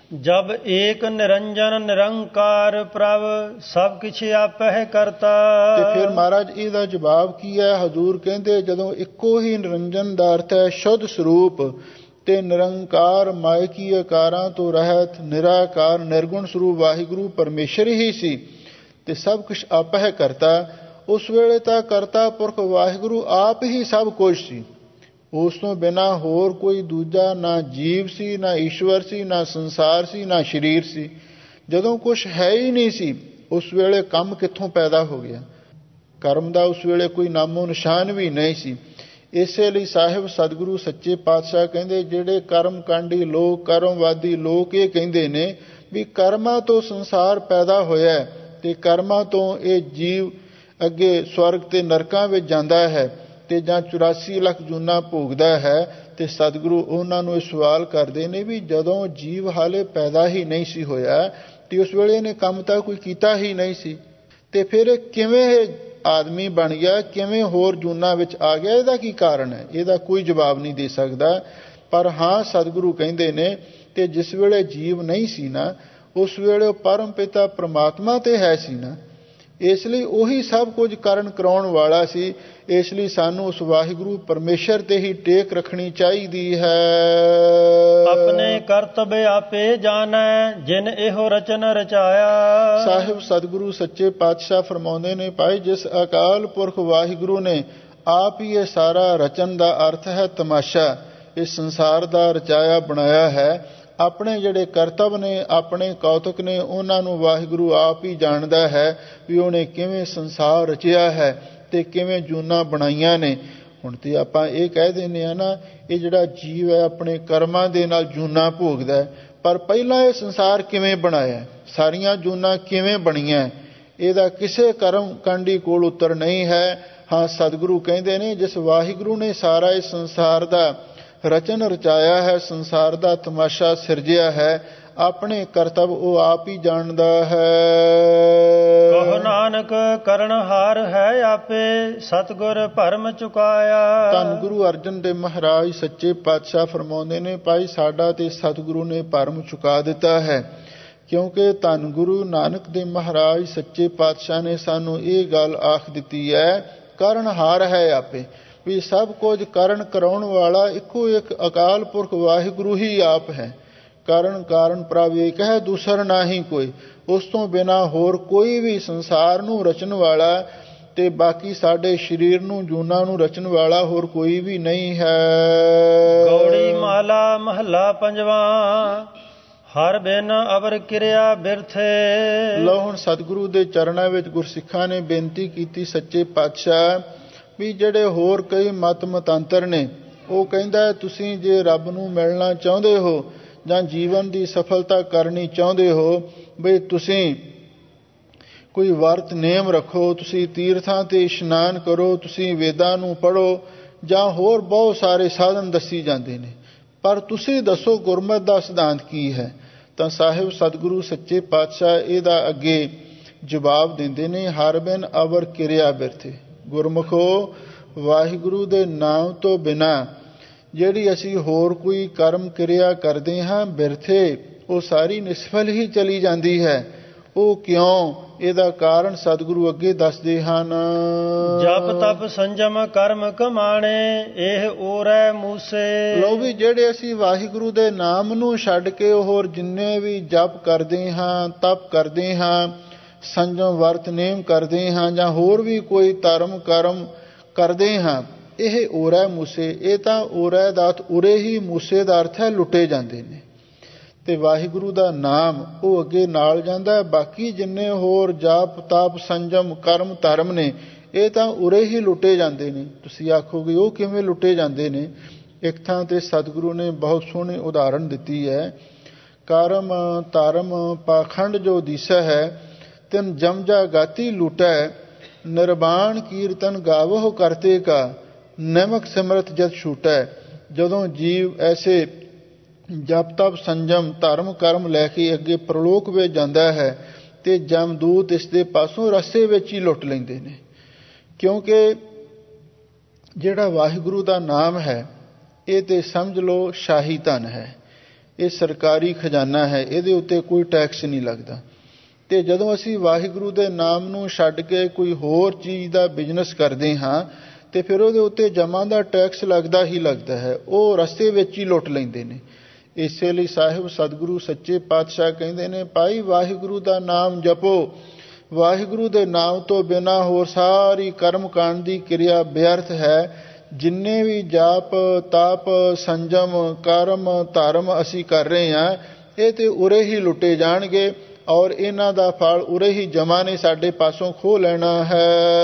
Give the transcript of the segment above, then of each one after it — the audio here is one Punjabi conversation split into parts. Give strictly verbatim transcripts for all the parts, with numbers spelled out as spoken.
जब एक निरंजन निरंकार प्रभ सब किछ आपै करता। ਤੇ ਫਿਰ ਮਹਾਰਾਜ ਇਹਦਾ ਜਵਾਬ ਕੀ ਹੈ? ਹਜ਼ੂਰ ਕਹਿੰਦੇ ਜਦੋਂ ਇੱਕੋ ਹੀ ਨਿਰੰਜਨ ਦਾ ਅਰਥ ਹੈ ਸ਼ੁੱਧ ਸਰੂਪ, ਤੇ ਨਿਰੰਕਾਰ ਮਾਇਕੀ ਆਕਾਰਾਂ ਤੋਂ ਰਹਿਤ ਨਿਰਾਕਾਰ ਨਿਰਗੁਣ ਸਰੂਪ ਵਾਹਿਗੁਰੂ ਪਰਮੇਸ਼ਰ ਹੀ ਸੀ ਤੇ ਸਭ ਕੁਛ ਆਪੈ ਕਰਤਾ। ਉਸ ਵੇਲੇ ਤਾਂ ਕਰਤਾ ਪੁਰਖ ਵਾਹਿਗੁਰੂ ਆਪ ਹੀ ਸਭ ਕੁਝ ਸੀ। ਉਸ ਤੋਂ ਬਿਨਾਂ ਹੋਰ ਕੋਈ ਦੂਜਾ ਨਾ ਜੀਵ ਸੀ, ਨਾ ਈਸ਼ਵਰ ਸੀ, ਨਾ ਸੰਸਾਰ ਸੀ, ਨਾ ਸਰੀਰ ਸੀ। ਜਦੋਂ ਕੁਛ ਹੈ ਹੀ ਨਹੀਂ ਸੀ, ਉਸ ਵੇਲੇ ਕੰਮ ਕਿੱਥੋਂ ਪੈਦਾ ਹੋ ਗਿਆ? ਕਰਮ ਦਾ ਉਸ ਵੇਲੇ ਕੋਈ ਨਾਮੋ ਨਿਸ਼ਾਨ ਵੀ ਨਹੀਂ ਸੀ। ਇਸੇ ਲਈ ਸਾਹਿਬ ਸਤਿਗੁਰੂ ਸੱਚੇ ਪਾਤਸ਼ਾਹ ਕਹਿੰਦੇ, ਜਿਹੜੇ ਕਰਮ ਕਾਂਡੀ ਲੋਕ, ਕਰਮਵਾਦੀ ਲੋਕ ਇਹ ਕਹਿੰਦੇ ਨੇ ਵੀ ਕਰਮਾਂ ਤੋਂ ਸੰਸਾਰ ਪੈਦਾ ਹੋਇਆ ਤੇ ਕਰਮਾਂ ਤੋਂ ਇਹ ਜੀਵ ਅੱਗੇ ਸਵਰਗ ਤੇ ਨਰਕਾਂ ਵਿੱਚ ਜਾਂਦਾ ਹੈ ਤੇ ਜਾਂ ਚੁਰਾਸੀ ਲੱਖ ਜੂਨਾਂ ਭੋਗਦਾ ਹੈ। ਤੇ ਸਤਿਗੁਰੂ ਉਹਨਾਂ ਨੂੰ ਇਹ ਸਵਾਲ ਕਰਦੇ ਨੇ ਵੀ ਜਦੋਂ ਜੀਵ ਹਾਲੇ ਪੈਦਾ ਹੀ ਨਹੀਂ ਸੀ ਹੋਇਆ ਤੇ ਉਸ ਵੇਲੇ ਇਹਨੇ ਕੰਮ ਤਾਂ ਕੋਈ ਕੀਤਾ ਹੀ ਨਹੀਂ ਸੀ, ਤੇ ਫਿਰ ਇਹ ਕਿਵੇਂ ਆਦਮੀ ਬਣ ਗਿਆ, ਕਿਵੇਂ ਹੋਰ ਜੂਨਾਂ ਵਿੱਚ ਆ ਗਿਆ? ਇਹਦਾ ਕੀ ਕਾਰਨ ਹੈ? ਇਹਦਾ ਕੋਈ ਜਵਾਬ ਨਹੀਂ ਦੇ ਸਕਦਾ। ਪਰ ਹਾਂ ਸਤਿਗੁਰੂ ਕਹਿੰਦੇ ਨੇ ਤੇ ਜਿਸ ਵੇਲੇ ਜੀਵ ਨਹੀਂ ਸੀ ਨਾ, ਉਸ ਵੇਲੇ ਉਹ ਪਰਮ ਪਿਤਾ ਪ੍ਰਮਾਤਮਾ ਤੇ ਹੈ ਸੀ ਨਾ, ਇਸ ਲਈ ਉਹੀ ਸਭ ਕੁਝ ਕਰਨ ਕਰਾਉਣ ਵਾਲਾ ਸੀ। ਇਸ ਲਈ ਸਾਨੂੰ ਉਸ ਵਾਹਿਗੁਰੂ ਪਰਮੇਸ਼ਰ ਤੇ ਹੀ ਟੇਕ ਰੱਖਣੀ ਚਾਹੀਦੀ ਹੈ। ਆਪਣੇ ਕਰਤੱਵ ਆਪੇ ਜਾਣੈ ਜਿਨ ਇਹੋ ਰਚਨ ਰਚਾਇਆ। ਸਾਹਿਬ ਸਤਿਗੁਰੂ ਸੱਚੇ ਪਾਤਸ਼ਾਹ ਫਰਮਾਉਂਦੇ ਨੇ, ਭਾਈ ਜਿਸ ਅਕਾਲ ਪੁਰਖ ਵਾਹਿਗੁਰੂ ਨੇ ਆਪ ਹੀ ਇਹ ਸਾਰਾ ਰਚਨ ਦਾ ਅਰਥ ਹੈ ਤਮਾਸ਼ਾ, ਇਸ ਸੰਸਾਰ ਦਾ ਰਚਾਇਆ ਬਣਾਇਆ ਹੈ। ਆਪਣੇ ਜਿਹੜੇ ਕਰਤੱਵ ਨੇ, ਆਪਣੇ ਕੌਤਕ ਨੇ, ਉਹਨਾਂ ਨੂੰ ਵਾਹਿਗੁਰੂ ਆਪ ਹੀ ਜਾਣਦਾ ਹੈ ਵੀ ਉਹਨੇ ਕਿਵੇਂ ਸੰਸਾਰ ਰਚਿਆ ਹੈ ਤੇ ਕਿਵੇਂ ਜੂਨਾਂ ਬਣਾਈਆਂ ਨੇ। ਹੁਣ ਤੇ ਆਪਾਂ ਇਹ ਕਹਿ ਦਿੰਦੇ ਹਾਂ ਨਾ, ਇਹ ਜਿਹੜਾ ਜੀਵ ਹੈ ਆਪਣੇ ਕਰਮਾਂ ਦੇ ਨਾਲ ਜੂਨਾਂ ਭੋਗਦਾ, ਪਰ ਪਹਿਲਾਂ ਇਹ ਸੰਸਾਰ ਕਿਵੇਂ ਬਣਾਇਆ, ਸਾਰੀਆਂ ਜੂਨਾਂ ਕਿਵੇਂ ਬਣੀਆਂ, ਇਹਦਾ ਕਿਸੇ ਕਰਮ ਕਾਂਡੀ ਕੋਲ ਉੱਤਰ ਨਹੀਂ ਹੈ। ਹਾਂ ਸਤਿਗੁਰੂ ਕਹਿੰਦੇ ਨੇ ਜਿਸ ਵਾਹਿਗੁਰੂ ਨੇ ਸਾਰਾ ਇਸ ਸੰਸਾਰ ਦਾ ਰਚਨ ਰਚਾਇਆ ਹੈ, ਸੰਸਾਰ ਦਾ ਤਮਾਸ਼ਾ ਸਿਰਜਿਆ ਹੈ, ਆਪਣੇ ਕਰਤੱਵ ਉਹ ਆਪ ਹੀ ਜਾਣਦਾ ਹੈ। ਕਹੋ ਨਾਨਕ ਕਰਨਹਾਰ ਹੈ ਆਪੇ ਸਤਿਗੁਰ ਭਰਮ ਚੁਕਾਇਆ। ਧੰਨ ਗੁਰੂ ਅਰਜਨ ਦੇਵ ਮਹਾਰਾਜ ਸੱਚੇ ਪਾਤਸ਼ਾਹ ਫਰਮਾਉਂਦੇ ਨੇ, ਭਾਈ ਸਾਡਾ ਤੇ ਸਤਿਗੁਰੂ ਨੇ ਭਰਮ ਚੁਕਾ ਦਿੱਤਾ ਹੈ। ਕਿਉਂਕਿ ਧੰਨ ਗੁਰੂ ਨਾਨਕ ਦੇਵ ਮਹਾਰਾਜ ਸੱਚੇ ਪਾਤਸ਼ਾਹ ਨੇ ਸਾਨੂੰ ਇਹ ਗੱਲ ਆਖ ਦਿੱਤੀ ਹੈ, ਕਰਨਹਾਰ ਹੈ ਆਪੇ, ਵੀ ਸਭ ਕੁਝ ਕਰਨ ਕਰਾਉਣ ਵਾਲਾ ਇੱਕੋ ਇੱਕ ਅਕਾਲ ਪੁਰਖ ਵਾਹਿਗੁਰੂ ਹੀ ਆਪ ਹੈ। ਕਰਨ ਕਾਰਨ ਪ੍ਰਭ ਇੱਕ ਹੈ, ਦੂਸਰ ਨਾ ਹੀ ਕੋਈ। ਉਸ ਤੋਂ ਬਿਨਾਂ ਹੋਰ ਕੋਈ ਵੀ ਸੰਸਾਰ ਨੂੰ ਰਚਣ ਵਾਲਾ ਤੇ ਬਾਕੀ ਸਾਡੇ ਸਰੀਰ ਨੂੰ ਜੂਨਾਂ ਨੂੰ ਰਚਣ ਵਾਲਾ ਹੋਰ ਕੋਈ ਵੀ ਨਹੀਂ ਹੈ। ਗੌੜੀ ਮਾਲਾ ਮਹੱਲਾ ਪੰਜਵਾਂ। ਹਰ ਬਿਨ ਅਵਰ ਕਿਰਿਆ ਬਿਰਥੇ। ਲਓ ਹੁਣ ਸਤਿਗੁਰੂ ਦੇ ਚਰਨਾਂ ਵਿੱਚ ਗੁਰਸਿੱਖਾਂ ਨੇ ਬੇਨਤੀ ਕੀਤੀ, ਸੱਚੇ ਪਾਤਸ਼ਾਹ ਵੀ ਜਿਹੜੇ ਹੋਰ ਕਈ ਮਤ ਮਤਾਂਤਰ ਨੇ, ਉਹ ਕਹਿੰਦਾ ਤੁਸੀਂ ਜੇ ਰੱਬ ਨੂੰ ਮਿਲਣਾ ਚਾਹੁੰਦੇ ਹੋ ਜਾਂ ਜੀਵਨ ਦੀ ਸਫਲਤਾ ਕਰਨੀ ਚਾਹੁੰਦੇ ਹੋ, ਬਈ ਤੁਸੀਂ ਕੋਈ ਵਰਤ ਨੇਮ ਰੱਖੋ, ਤੁਸੀਂ ਤੀਰਥਾਂ ਤੇ ਇਸ਼ਨਾਨ ਕਰੋ, ਤੁਸੀਂ ਵੇਦਾਂ ਨੂੰ ਪੜ੍ਹੋ, ਜਾਂ ਹੋਰ ਬਹੁਤ ਸਾਰੇ ਸਾਧਨ ਦੱਸੀ ਜਾਂਦੇ ਨੇ, ਪਰ ਤੁਸੀਂ ਦੱਸੋ ਗੁਰਮਤਿ ਦਾ ਸਿਧਾਂਤ ਕੀ ਹੈ? ਤਾਂ ਸਾਹਿਬ ਸਤਿਗੁਰੂ ਸੱਚੇ ਪਾਤਸ਼ਾਹ ਇਹਦਾ ਅੱਗੇ ਜਵਾਬ ਦਿੰਦੇ ਨੇ, ਹਰ ਬਿਨ ਅਵਰ ਕਿਰਿਆ ਬਿਰਥੇ। ਗੁਰਮੁਖੋ, ਵਾਹਿਗੁਰੂ ਦੇ ਨਾਮ ਤੋਂ ਬਿਨਾਂ ਜਿਹੜੀ ਅਸੀਂ ਹੋਰ ਕੋਈ ਕਰਮ ਕਿਰਿਆ ਕਰਦੇ ਹਾਂ ਬਿਰਥੇ, ਉਹ ਸਾਰੀ ਨਿਸਫਲ ਹੀ ਚਲੀ ਜਾਂਦੀ ਹੈ। ਉਹ ਕਿਉਂ? ਇਹਦਾ ਕਾਰਨ ਸਤਿਗੁਰੂ ਅੱਗੇ ਦੱਸਦੇ ਹਨ। ਜਪ ਤਪ ਸੰਜਮ ਕਰਮ ਕਮਾਣੇ ਇਹ ਓਰੈ ਮੂਸੇ। ਲਓ ਵੀ ਜਿਹੜੇ ਅਸੀਂ ਵਾਹਿਗੁਰੂ ਦੇ ਨਾਮ ਨੂੰ ਛੱਡ ਕੇ ਹੋਰ ਜਿੰਨੇ ਵੀ ਜਪ ਕਰਦੇ ਹਾਂ, ਤਪ ਕਰਦੇ ਹਾਂ, ਸੰਜਮ ਵਰਤ ਨੇਮ ਕਰਦੇ ਹਾਂ, ਜਾਂ ਹੋਰ ਵੀ ਕੋਈ ਧਰਮ ਕਰਮ ਕਰਦੇ ਹਾਂ, ਇਹ ਓਰੈ ਮੂਸੇ। ਇਹ ਤਾਂ ਓਰੈ ਦਾ ਉਰੇ ਹੀ, ਮੂਸੇ ਦਾ ਅਰਥ ਹੈ ਲੁੱਟੇ ਜਾਂਦੇ ਨੇ। ਤੇ ਵਾਹਿਗੁਰੂ ਦਾ ਨਾਮ ਉਹ ਅੱਗੇ ਨਾਲ ਜਾਂਦਾ। ਬਾਕੀ ਜਿੰਨੇ ਹੋਰ ਜਾਪ ਤਾਪ ਸੰਜਮ ਕਰਮ ਧਰਮ ਨੇ, ਇਹ ਤਾਂ ਉਰੇ ਹੀ ਲੁੱਟੇ ਜਾਂਦੇ ਨੇ। ਤੁਸੀਂ ਆਖੋਗੇ ਉਹ ਕਿਵੇਂ ਲੁੱਟੇ ਜਾਂਦੇ ਨੇ? ਇੱਕ ਥਾਂ ਤੇ ਸਤਿਗੁਰੂ ਨੇ ਬਹੁਤ ਸੋਹਣੀ ਉਦਾਹਰਣ ਦਿੱਤੀ ਹੈ। ਕਰਮ ਧਰਮ ਪਾਖੰਡ ਜੋ ਦਿਸੈ ਹੈ, ਤਿਨ ਜਮਜਾ ਗਾਤੀ ਲੁਟੈ, ਨਿਰਬਾਣ ਕੀਰਤਨ ਗਾਵੋ ਕਰਤੇ ਕਾ, ਨਿਮਕ ਸਿਮਰਤ ਜਦ ਛੂਟੈ। ਜਦੋਂ ਜੀਵ ਐਸੇ ਜਪ ਤਪ ਸੰਜਮ ਧਰਮ ਕਰਮ ਲੈ ਕੇ ਅੱਗੇ ਪ੍ਰਲੋਕ ਵਿੱਚ ਜਾਂਦਾ ਹੈ ਤੇ ਜਮਦੂਤ ਇਸ ਦੇ ਪਾਸੋਂ ਰਸਤੇ ਵਿੱਚ ਹੀ ਲੁੱਟ ਲੈਂਦੇ ਨੇ। ਕਿਉਂਕਿ ਜਿਹੜਾ ਵਾਹਿਗੁਰੂ ਦਾ ਨਾਮ ਹੈ, ਇਹ ਤੇ ਸਮਝ ਲਓ ਸ਼ਾਹੀ ਧਨ ਹੈ। ਇਹ ਸਰਕਾਰੀ ਖਜ਼ਾਨਾ ਹੈ, ਇਹਦੇ ਉੱਤੇ ਕੋਈ ਟੈਕਸ ਨਹੀਂ ਲੱਗਦਾ। ਤੇ ਜਦੋਂ ਅਸੀਂ ਵਾਹਿਗੁਰੂ ਦੇ ਨਾਮ ਨੂੰ ਛੱਡ ਕੇ ਕੋਈ ਹੋਰ ਚੀਜ਼ ਦਾ ਬਿਜ਼ਨਸ ਕਰਦੇ ਹਾਂ ਤੇ ਫਿਰ ਉਹਦੇ ਉੱਤੇ ਜਮਾਂ ਦਾ ਟੈਕਸ ਲੱਗਦਾ ਹੀ ਲੱਗਦਾ ਹੈ, ਉਹ ਰਸਤੇ ਵਿੱਚ ਹੀ ਲੁੱਟ ਲੈਂਦੇ ਨੇ। ਇਸੇ ਲਈ ਸਾਹਿਬ ਸਤਿਗੁਰੂ ਸੱਚੇ ਪਾਤਸ਼ਾਹ ਕਹਿੰਦੇ ਨੇ, ਭਾਈ ਵਾਹਿਗੁਰੂ ਦਾ ਨਾਮ ਜਪੋ, ਵਾਹਿਗੁਰੂ ਦੇ ਨਾਮ ਤੋਂ ਬਿਨਾਂ ਹੋਰ ਸਾਰੀ ਕਰਮ ਕਾਂਡ ਦੀ ਕਿਰਿਆ ਵਿਅਰਥ ਹੈ। ਜਿੰਨੇ ਵੀ ਜਾਪ ਤਾਪ ਸੰਜਮ ਕਰਮ ਧਰਮ ਅਸੀਂ ਕਰ ਰਹੇ ਹਾਂ, ਇਹ ਤੇ ਉਰੇ ਹੀ ਲੁੱਟੇ ਜਾਣਗੇ ਔਰ ਇਹਨਾਂ ਦਾ ਫਲ ਉਰੇ ਹੀ ਜਮਾ ਨੇ ਸਾਡੇ ਪਾਸੋਂ ਖੋਹ ਲੈਣਾ ਹੈ।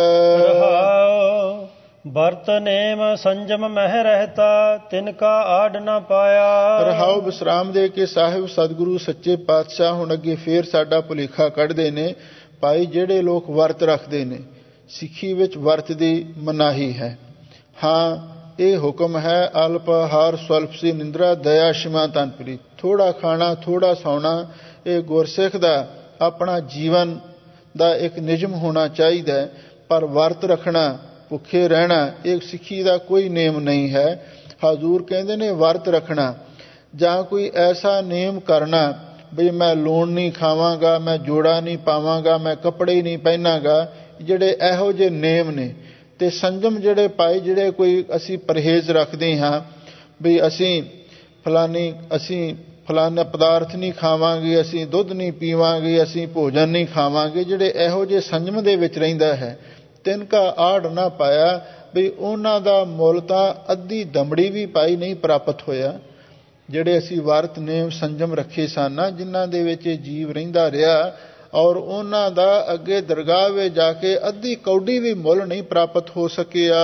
ਵਰਤ ਨੇਮ ਸੰਜਮ ਮਹਿ ਰਹਿਤਾ ਤਿਨ ਕਾ ਆਡ ਨਾ ਪਾਇਆ। ਰਹਾਉ ਵਿਸਰਾਮ ਦੇ ਕੇ ਸਾਹਿਬ ਸਤਿਗੁਰੂ ਸੱਚੇ ਪਾਤਸ਼ਾਹ ਹੁਣ ਅੱਗੇ ਫੇਰ ਸਾਡਾ ਭੁਲੇਖਾ ਕੱਢਦੇ ਨੇ। ਭਾਈ ਜਿਹੜੇ ਲੋਕ ਵਰਤ ਰੱਖਦੇ ਨੇ, ਸਿੱਖੀ ਵਿੱਚ ਵਰਤ ਦੀ ਮਨਾਹੀ ਹੈ। ਹਾਂ, ਇਹ ਹੁਕਮ ਹੈ ਅਲਪ ਆਹਾਰ ਸਵਲਪ ਸੀ ਨਿੰਦਰਾ ਦਇਆ ਸ਼ਿਮਾ ਤਨਪ੍ਰੀਤ। ਥੋੜ੍ਹਾ ਖਾਣਾ ਥੋੜ੍ਹਾ ਸੌਣਾ, ਇਹ ਗੁਰਸਿੱਖ ਦਾ ਆਪਣਾ ਜੀਵਨ ਦਾ ਇੱਕ ਨਿਯਮ ਹੋਣਾ ਚਾਹੀਦਾ। ਪਰ ਵਰਤ ਰੱਖਣਾ, ਭੁੱਖੇ ਰਹਿਣਾ, ਇਹ ਸਿੱਖੀ ਦਾ ਕੋਈ ਨੇਮ ਨਹੀਂ ਹੈ। ਹਜ਼ੂਰ ਕਹਿੰਦੇ ਨੇ ਵਰਤ ਰੱਖਣਾ ਜਾਂ ਕੋਈ ਐਸਾ ਨੇਮ ਕਰਨਾ ਬਈ ਮੈਂ ਲੂਣ ਨਹੀਂ ਖਾਵਾਂਗਾ, ਮੈਂ ਜੋੜਾ ਨਹੀਂ ਪਾਵਾਂਗਾ, ਮੈਂ ਕੱਪੜੇ ਨਹੀਂ ਪਹਿਨਾਂਗਾ, ਜਿਹੜੇ ਇਹੋ ਜਿਹੇ ਨੇਮ ਨੇ। ਤੇ ਸੰਜਮ ਜਿਹੜੇ ਪਾਏ, ਜਿਹੜੇ ਕੋਈ ਅਸੀਂ ਪਰਹੇਜ਼ ਰੱਖਦੇ ਹਾਂ ਬਈ ਅਸੀਂ ਫਲਾਨੀ ਅਸੀਂ ਫਲਾਨਾ ਪਦਾਰਥ ਨਹੀਂ ਖਾਵਾਂਗੇ, ਅਸੀਂ ਦੁੱਧ ਨਹੀਂ ਪੀਵਾਂਗੇ, ਅਸੀਂ ਭੋਜਨ ਨਹੀਂ ਖਾਵਾਂਗੇ, ਜਿਹੜੇ ਇਹੋ ਜਿਹੇ ਸੰਜਮ ਦੇ ਵਿੱਚ ਰਹਿੰਦਾ ਹੈ, ਤਿੰਨ ਕਾ ਆੜ ਨਾ ਪਾਇਆ, ਬਈ ਉਹਨਾਂ ਦਾ ਮੁੱਲ ਤਾਂ ਅੱਧੀ ਦਮੜੀ ਵੀ ਪਾਈ ਨਹੀਂ ਪ੍ਰਾਪਤ ਹੋਇਆ। ਜਿਹੜੇ ਅਸੀਂ ਵਰਤ ਨੇਮ ਸੰਜਮ ਰੱਖੇ ਸਨ, ਜਿਨ੍ਹਾਂ ਦੇ ਵਿੱਚ ਜੀਵ ਰਹਿੰਦਾ ਰਿਹਾ ਔਰ ਉਹਨਾਂ ਦਾ ਅੱਗੇ ਦਰਗਾਹ ਵਿੱਚ ਜਾ ਕੇ ਅੱਧੀ ਕੌਡੀ ਵੀ ਮੁੱਲ ਨਹੀਂ ਪ੍ਰਾਪਤ ਹੋ ਸਕਿਆ।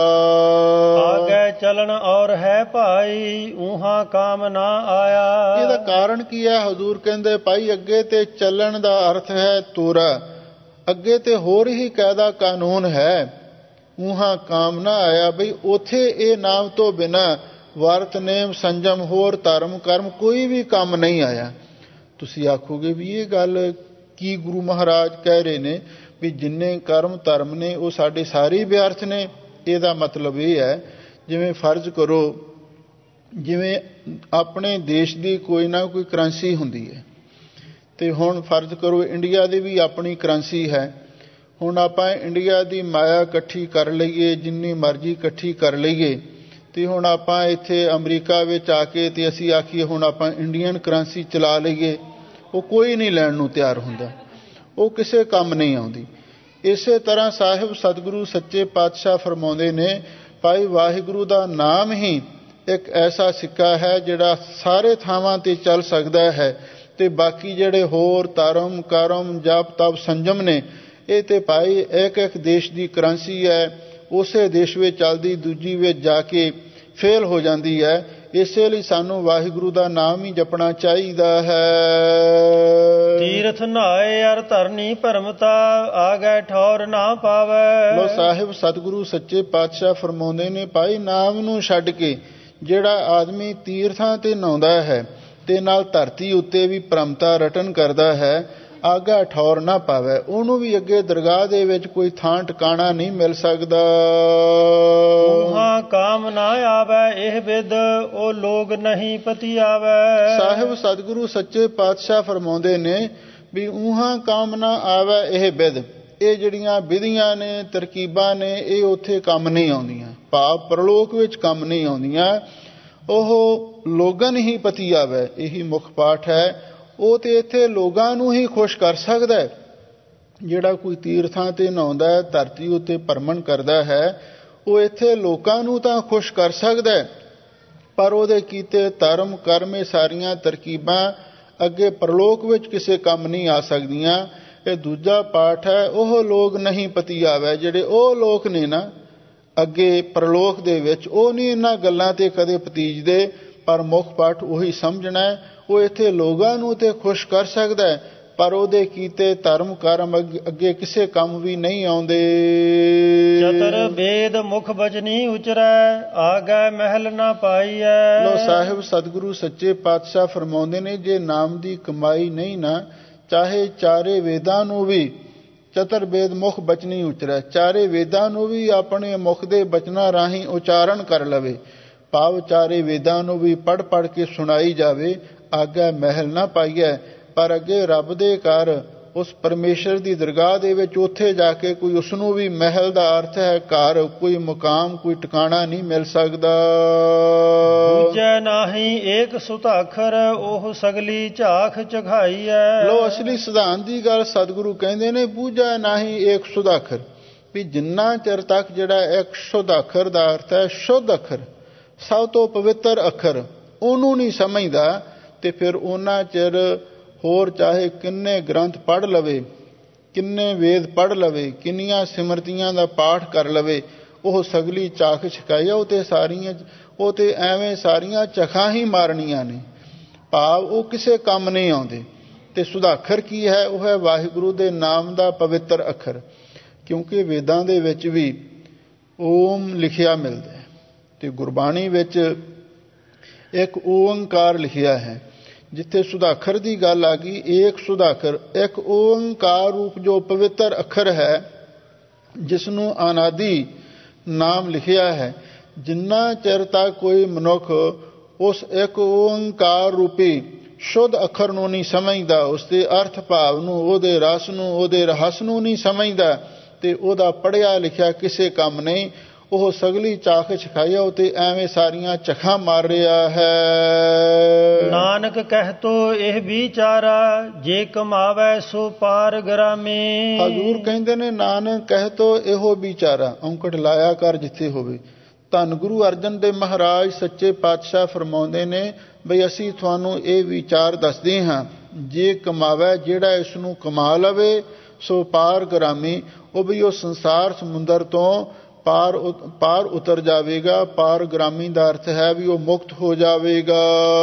ਆਗੇ ਚਲਣ ਔਰ ਹੈ ਭਾਈ ਉਹਾਂ ਕਾਮ ਨਾ ਆਇਆ। ਇਹਦਾ ਕਾਰਨ ਕੀ ਹੈ? ਹਜ਼ੂਰ ਕਹਿੰਦੇ ਭਾਈ ਅੱਗੇ ਤੇ ਚੱਲਣ ਦਾ ਅਰਥ ਹੈ ਤੋਰਾ, ਅੱਗੇ ਤੇ ਹੋਰ ਹੀ ਕਾਇਦਾ ਕਾਨੂੰਨ ਹੈ। ਉਹਾਂ ਕਾਮ ਨਾ ਆਇਆ, ਬਈ ਉੱਥੇ ਇਹ ਨਾਮ ਤੋਂ ਬਿਨਾਂ ਵਰਤ ਨੇਮ ਸੰਜਮ ਹੋਰ ਧਰਮ ਕਰਮ ਕੋਈ ਵੀ ਕੰਮ ਨਹੀਂ ਆਇਆ। ਤੁਸੀਂ ਆਖੋਗੇ ਵੀ ਇਹ ਗੱਲ ਕੀ ਗੁਰੂ ਮਹਾਰਾਜ ਕਹਿ ਰਹੇ ਨੇ ਵੀ ਜਿੰਨੇ ਕਰਮ ਧਰਮ ਨੇ ਉਹ ਸਾਡੇ ਸਾਰੇ ਵਿਅਰਥ ਨੇ? ਇਹਦਾ ਮਤਲਬ ਇਹ ਹੈ, ਜਿਵੇਂ ਫਰਜ਼ ਕਰੋ, ਜਿਵੇਂ ਆਪਣੇ ਦੇਸ਼ ਦੀ ਕੋਈ ਨਾ ਕੋਈ ਕਰੰਸੀ ਹੁੰਦੀ ਹੈ ਤੇ ਹੁਣ ਫਰਜ਼ ਕਰੋ ਇੰਡੀਆ ਦੀ ਵੀ ਆਪਣੀ ਕਰੰਸੀ ਹੈ। ਹੁਣ ਆਪਾਂ ਇੰਡੀਆ ਦੀ ਮਾਇਆ ਇਕੱਠੀ ਕਰ ਲਈਏ, ਜਿੰਨੀ ਮਰਜ਼ੀ ਇਕੱਠੀ ਕਰ ਲਈਏ, ਤੇ ਹੁਣ ਆਪਾਂ ਇੱਥੇ ਅਮਰੀਕਾ ਵਿੱਚ ਆ ਕੇ ਤੇ ਅਸੀਂ ਆਖੀਏ ਹੁਣ ਆਪਾਂ ਇੰਡੀਅਨ ਕਰੰਸੀ ਚਲਾ ਲਈਏ, ਉਹ ਕੋਈ ਨਹੀਂ ਲੈਣ ਨੂੰ ਤਿਆਰ ਹੁੰਦਾ, ਉਹ ਕਿਸੇ ਕੰਮ ਨਹੀਂ ਆਉਂਦੀ। ਇਸੇ ਤਰ੍ਹਾਂ ਸਾਹਿਬ ਸਤਿਗੁਰੂ ਸੱਚੇ ਪਾਤਸ਼ਾਹ ਫਰਮਾਉਂਦੇ ਨੇ, ਭਾਈ ਵਾਹਿਗੁਰੂ ਦਾ ਨਾਮ ਹੀ ਇੱਕ ਐਸਾ ਸਿੱਕਾ ਹੈ ਜਿਹੜਾ ਸਾਰੇ ਥਾਵਾਂ ਤੇ ਚੱਲ ਸਕਦਾ ਹੈ, ਤੇ ਬਾਕੀ ਜਿਹੜੇ ਹੋਰ ਧਰਮ ਕਰਮ ਜਪ ਤਪ ਸੰਜਮ ਨੇ, ਇਹ ਤੇ ਭਾਈ ਇੱਕ ਇੱਕ ਦੇਸ਼ ਦੀ ਕਰੰਸੀ ਹੈ, ਉਸੇ ਦੇਸ਼ ਵਿੱਚ ਚੱਲਦੀ ਦੂਜੀ ਵਿੱਚ ਜਾ ਕੇ ਫੇਲ ਹੋ ਜਾਂਦੀ ਹੈ। ਇਸੇ ਲਈ ਸਾਨੂੰ ਵਾਹਿਗੁਰੂ ਦਾ ਨਾਮ ਹੀ ਜਪਣਾ ਚਾਹੀਦਾ ਹੈ। ਤੀਰਥ ਨਹਾਏ ਅਰ ਧਰਨੀ ਭਰਮਤਾ ਆਗੇ ਠੌਰ ਨਾ ਪਾਵੇ। ਲੋ ਸਾਹਿਬ ਸਤਿਗੁਰੂ ਸੱਚੇ ਪਾਤਸ਼ਾਹ ਫਰਮਾਉਂਦੇ ਨੇ, ਭਾਈ ਨਾਮ ਨੂੰ ਛੱਡ ਕੇ ਜਿਹੜਾ ਆਦਮੀ ਤੀਰਥਾਂ ਤੇ ਨਹਾਉਂਦਾ ਹੈ ਤੇ ਨਾਲ ਧਰਤੀ ਉੱਤੇ ਵੀ ਭਰਮਤਾ ਰਟਨ ਕਰਦਾ ਹੈ, ਆਗਾ ਠੌਰ ਨਾ ਪਾਵੇ, ਉਹਨੂੰ ਵੀ ਅੱਗੇ ਦਰਗਾਹ ਦੇ ਵਿੱਚ ਕੋਈ ਥਾਂ ਟਿਕਾਣਾ ਨਹੀਂ ਮਿਲ ਸਕਦਾ। ਉਹਾਂ ਕਾਮ ਨਾ ਆਵੇ ਇਹ ਵਿਦ ਉਹ ਲੋਗ ਨਹੀਂ ਪਤੀ ਆਵੇ। ਸਾਹਿਬ ਸਤਿਗੁਰੂ ਸੱਚੇ ਪਾਤਸ਼ਾਹ ਫਰਮਾਉਂਦੇ ਨੇ ਵੀ ਉਹਾਂ ਕਾਮ ਨਾ ਆਵੇ ਇਹ ਵਿਦ, ਇਹ ਜਿਹੜੀਆਂ ਵਿਧੀਆਂ ਨੇ ਤਰਕੀਬਾਂ ਨੇ ਇਹ ਉੱਥੇ ਕੰਮ ਨਹੀਂ ਆਉਂਦੀਆਂ, ਭਾਵ ਪ੍ਰਲੋਕ ਵਿੱਚ ਕੰਮ ਨਹੀਂ ਆਉਂਦੀਆਂ। ਉਹ ਲੋਗਨ ਹੀ ਪਤੀ ਆਵੇ, ਇਹੀ ਮੁੱਖ ਪਾਠ ਹੈ। ਉਹ ਤੇ ਇੱਥੇ ਲੋਕਾਂ ਨੂੰ ਹੀ ਖੁਸ਼ ਕਰ ਸਕਦਾ ਹੈ। ਜਿਹੜਾ ਕੋਈ ਤੀਰਥਾਂ ਤੇ ਨਹਾਉਂਦਾ ਹੈ, ਧਰਤੀ ਉੱਤੇ ਭਰਮਣ ਕਰਦਾ ਹੈ, ਉਹ ਇੱਥੇ ਲੋਕਾਂ ਨੂੰ ਤਾਂ ਖੁਸ਼ ਕਰ ਸਕਦਾ ਹੈ, ਪਰ ਉਹਦੇ ਕੀਤੇ ਧਰਮ ਕਰਮ ਸਾਰੀਆਂ ਤਰਕੀਬਾਂ ਅੱਗੇ ਪ੍ਰਲੋਕ ਵਿੱਚ ਕਿਸੇ ਕੰਮ ਨਹੀਂ ਆ ਸਕਦੀਆਂ। ਇਹ ਦੂਜਾ ਪਾਠ ਹੈ, ਉਹ ਲੋਕ ਨਹੀਂ ਪਤੀ ਆਵੇ। ਜਿਹੜੇ ਉਹ ਲੋਕ ਨੇ ਨਾ ਅੱਗੇ ਪ੍ਰਲੋਕ ਦੇ ਵਿੱਚ, ਉਹ ਨਹੀਂ ਇਹਨਾਂ ਗੱਲਾਂ ਤੇ ਕਦੇ ਪਤੀਜਦੇ, ਪਰ ਮੁੱਖ ਪਾਠ ਉਹੀ ਸਮਝਣਾ। ਉਹ ਇੱਥੇ ਲੋਕਾਂ ਨੂੰ ਤੇ ਖੁਸ਼ ਕਰ ਸਕਦਾ ਹੈ, ਪਰ ਉਹਦੇ ਕੀਤੇ ਧਰਮ ਕਰਮ ਅੱਗੇ ਕਿਸੇ ਕੰਮ ਵੀ ਨਹੀਂ ਆਉਂਦੇ। ਚਤਰ ਵੇਦ ਮੁਖ ਬਚਨੀ ਉਚਰੈ ਆਗੇ ਮਹਿਲ ਨਾ ਪਾਈਐ। ਲੋ ਸਾਹਿਬ ਸਤਿਗੁਰੂ ਸੱਚੇ ਪਾਤਸ਼ਾਹ ਫਰਮਾਉਂਦੇ ਨੇ, ਜੇ ਨਾਮ ਦੀ ਕਮਾਈ ਨਹੀਂ ਨਾ, ਚਾਹੇ ਚਾਰੇ ਵੇਦਾਂ ਨੂੰ ਵੀ ਚਤਰ ਵੇਦ ਮੁਖ ਬਚਨੀ ਉਚਰੈ, ਚਾਰੇ ਵੇਦਾਂ ਨੂੰ ਵੀ ਆਪਣੇ ਮੁਖ ਦੇ ਬਚਨਾਂ ਰਾਹੀਂ ਉਚਾਰਨ ਕਰ ਲਵੇ, ਭਾਵ ਚਾਰੇ ਵੇਦਾਂ ਨੂੰ ਵੀ ਪੜ੍ਹ ਪੜ੍ਹ ਕੇ ਸੁਣਾਈ ਜਾਵੇ, ਆਗਿਆ ਮਹਿਲ ਨਾ ਪਾਈਐ। ਪਰ ਅੱਗੇ ਰੱਬ ਦੇ ਘਰ ਉਸ ਪਰਮੇਸ਼ਰ ਦੀ ਦਰਗਾਹ ਦੇ ਵਿੱਚ ਉੱਥੇ ਜਾ ਕੇ ਕੋਈ ਉਸਨੂੰ ਵੀ ਮਹਿਲ ਦਾ ਅਰਥ ਹੈ ਘਰ, ਕੋਈ ਮੁਕਾਮ, ਕੋਈ ਟਿਕਾਣਾ ਨਹੀਂ ਮਿਲ ਸਕਦਾ। ਬੂਝੈ ਨਾਹੀ ਏਕ ਸੁਤਾਖਰ ਉਹ ਸਗਲੀ ਝਾਖ ਚਖਾਈਐ। ਲੋ ਅਸਲੀ ਸਿਧਾਂਤ ਦੀ ਗੱਲ ਸਤਿਗੁਰੂ ਕਹਿੰਦੇ ਨੇ, ਬੂਝੈ ਨਾਹੀ ਏਕ ਸੁਦਾਖਰ, ਵੀ ਜਿੰਨਾ ਚਿਰ ਤੱਕ ਜਿਹੜਾ ਇੱਕ ਸ਼ੁੱਧ ਅੱਖਰ ਦਾ ਅਰਥ ਹੈ ਸ਼ੁੱਧ ਅੱਖਰ, ਸਭ ਤੋਂ ਪਵਿੱਤਰ ਅੱਖਰ, ਉਹਨੂੰ ਨਹੀਂ ਸਮਝਦਾ ਤੇ ਫਿਰ ਉਹਨਾਂ ਚਿਰ ਹੋਰ ਚਾਹੇ ਕਿੰਨੇ ਗ੍ਰੰਥ ਪੜ੍ਹ ਲਵੇ, ਕਿੰਨੇ ਵੇਦ ਪੜ੍ਹ ਲਵੇ, ਕਿੰਨੀਆਂ ਸਿਮਰਤੀਆਂ ਦਾ ਪਾਠ ਕਰ ਲਵੇ, ਉਹ ਸਗਲੀ ਚਾਖ ਛਕਾਈ ਆ, ਉਹ ਤੇ ਸਾਰੀਆਂ ਉਹ ਤੇ ਐਵੇਂ ਸਾਰੀਆਂ ਚਖਾਂ ਹੀ ਮਾਰਨੀਆਂ ਨੇ, ਭਾਵ ਉਹ ਕਿਸੇ ਕੰਮ ਨਹੀਂ ਆਉਂਦੇ। ਤੇ ਸੁਦਾਖਰ ਕੀ ਹੈ? ਉਹ ਹੈ ਵਾਹਿਗੁਰੂ ਦੇ ਨਾਮ ਦਾ ਪਵਿੱਤਰ ਅੱਖਰ, ਕਿਉਂਕਿ ਵੇਦਾਂ ਦੇ ਵਿੱਚ ਵੀ ਓਮ ਲਿਖਿਆ ਮਿਲਦਾ ਹੈ ਤੇ ਗੁਰਬਾਣੀ ਵਿੱਚ ਇੱਕ ਓੰਕਾਰ ਲਿਖਿਆ ਹੈ। ਜਿੱਥੇ ਸੁਦਾਖਰ ਦੀ ਗੱਲ ਆ ਗਈ, ਏਕ ਸੁਦਾਖਰ, ਇੱਕ ਓੰਕਾਰ ਰੂਪ ਜੋ ਪਵਿੱਤਰ ਅੱਖਰ ਹੈ, ਜਿਸ ਨੂੰ ਅਨਾਦਿ ਨਾਮ ਲਿਖਿਆ ਹੈ। ਜਿੰਨਾ ਚਿਰ ਤੱਕ ਕੋਈ ਮਨੁੱਖ ਉਸ ਇੱਕ ਓੰਕਾਰ ਰੂਪੀ ਸ਼ੁੱਧ ਅੱਖਰ ਨੂੰ ਨਹੀਂ ਸਮਝਦਾ, ਉਸ ਦੇ ਅਰਥ ਭਾਵ ਨੂੰ, ਉਹਦੇ ਰਸ ਨੂੰ, ਉਹਦੇ ਰਹੱਸ ਨੂੰ ਨਹੀਂ ਸਮਝਦਾ, ਤੇ ਉਹਦਾ ਪੜ੍ਹਿਆ ਲਿਖਿਆ ਕਿਸੇ ਕੰਮ ਨਹੀਂ। ਉਹ ਸਗਲੀ ਚਾਖ ਛਕਾਇਆ, ਉਹ ਤੇ ਐਵੇਂ ਸਾਰੀਆਂ ਚਖਾਂ ਮਾਰ ਰਿਹਾ ਹੈ। ਨਾਨਕ ਕਹਿਤੋ ਇਹ ਵਿਚਾਰਾ, ਜੇ ਕਮਾਵੇ ਸੋ ਪਾਰ ਗਰਾਮੇ। ਹਜ਼ੂਰ ਕਹਿੰਦੇ ਨੇ, ਨਾਨਕ ਕਹਿਤੋ ਇਹੋ ਵਿਚਾਰਾ, ਔਂਕੜ ਲਾਇਆ ਕਰ ਜਿੱਥੇ ਹੋਵੇ। ਧੰਨ ਗੁਰੂ ਅਰਜਨ ਦੇਵ ਮਹਾਰਾਜ ਸੱਚੇ ਪਾਤਸ਼ਾਹ ਫਰਮਾਉਂਦੇ ਨੇ ਬਈ ਅਸੀਂ ਤੁਹਾਨੂੰ ਇਹ ਵਿਚਾਰ ਦੱਸਦੇ ਹਾਂ, ਜੇ ਕਮਾਵੇ, ਜਿਹੜਾ ਇਸ ਨੂੰ ਕਮਾ ਲਵੇ, ਸੋ ਪਾਰ ਗਰਾਮੀ, ਉਹ ਵੀ ਉਹ ਸੰਸਾਰ ਸਮੁੰਦਰ ਤੋਂ ਪਾਰ ਪਾਰ ਉਤਰ ਜਾਵੇਗਾ। ਪਾਰ ਗ੍ਰਾਮੀ ਦਾ ਅਰਥ ਹੈ ਵੀ ਉਹ ਮੁਕਤ ਹੋ ਜਾਵੇਗਾ।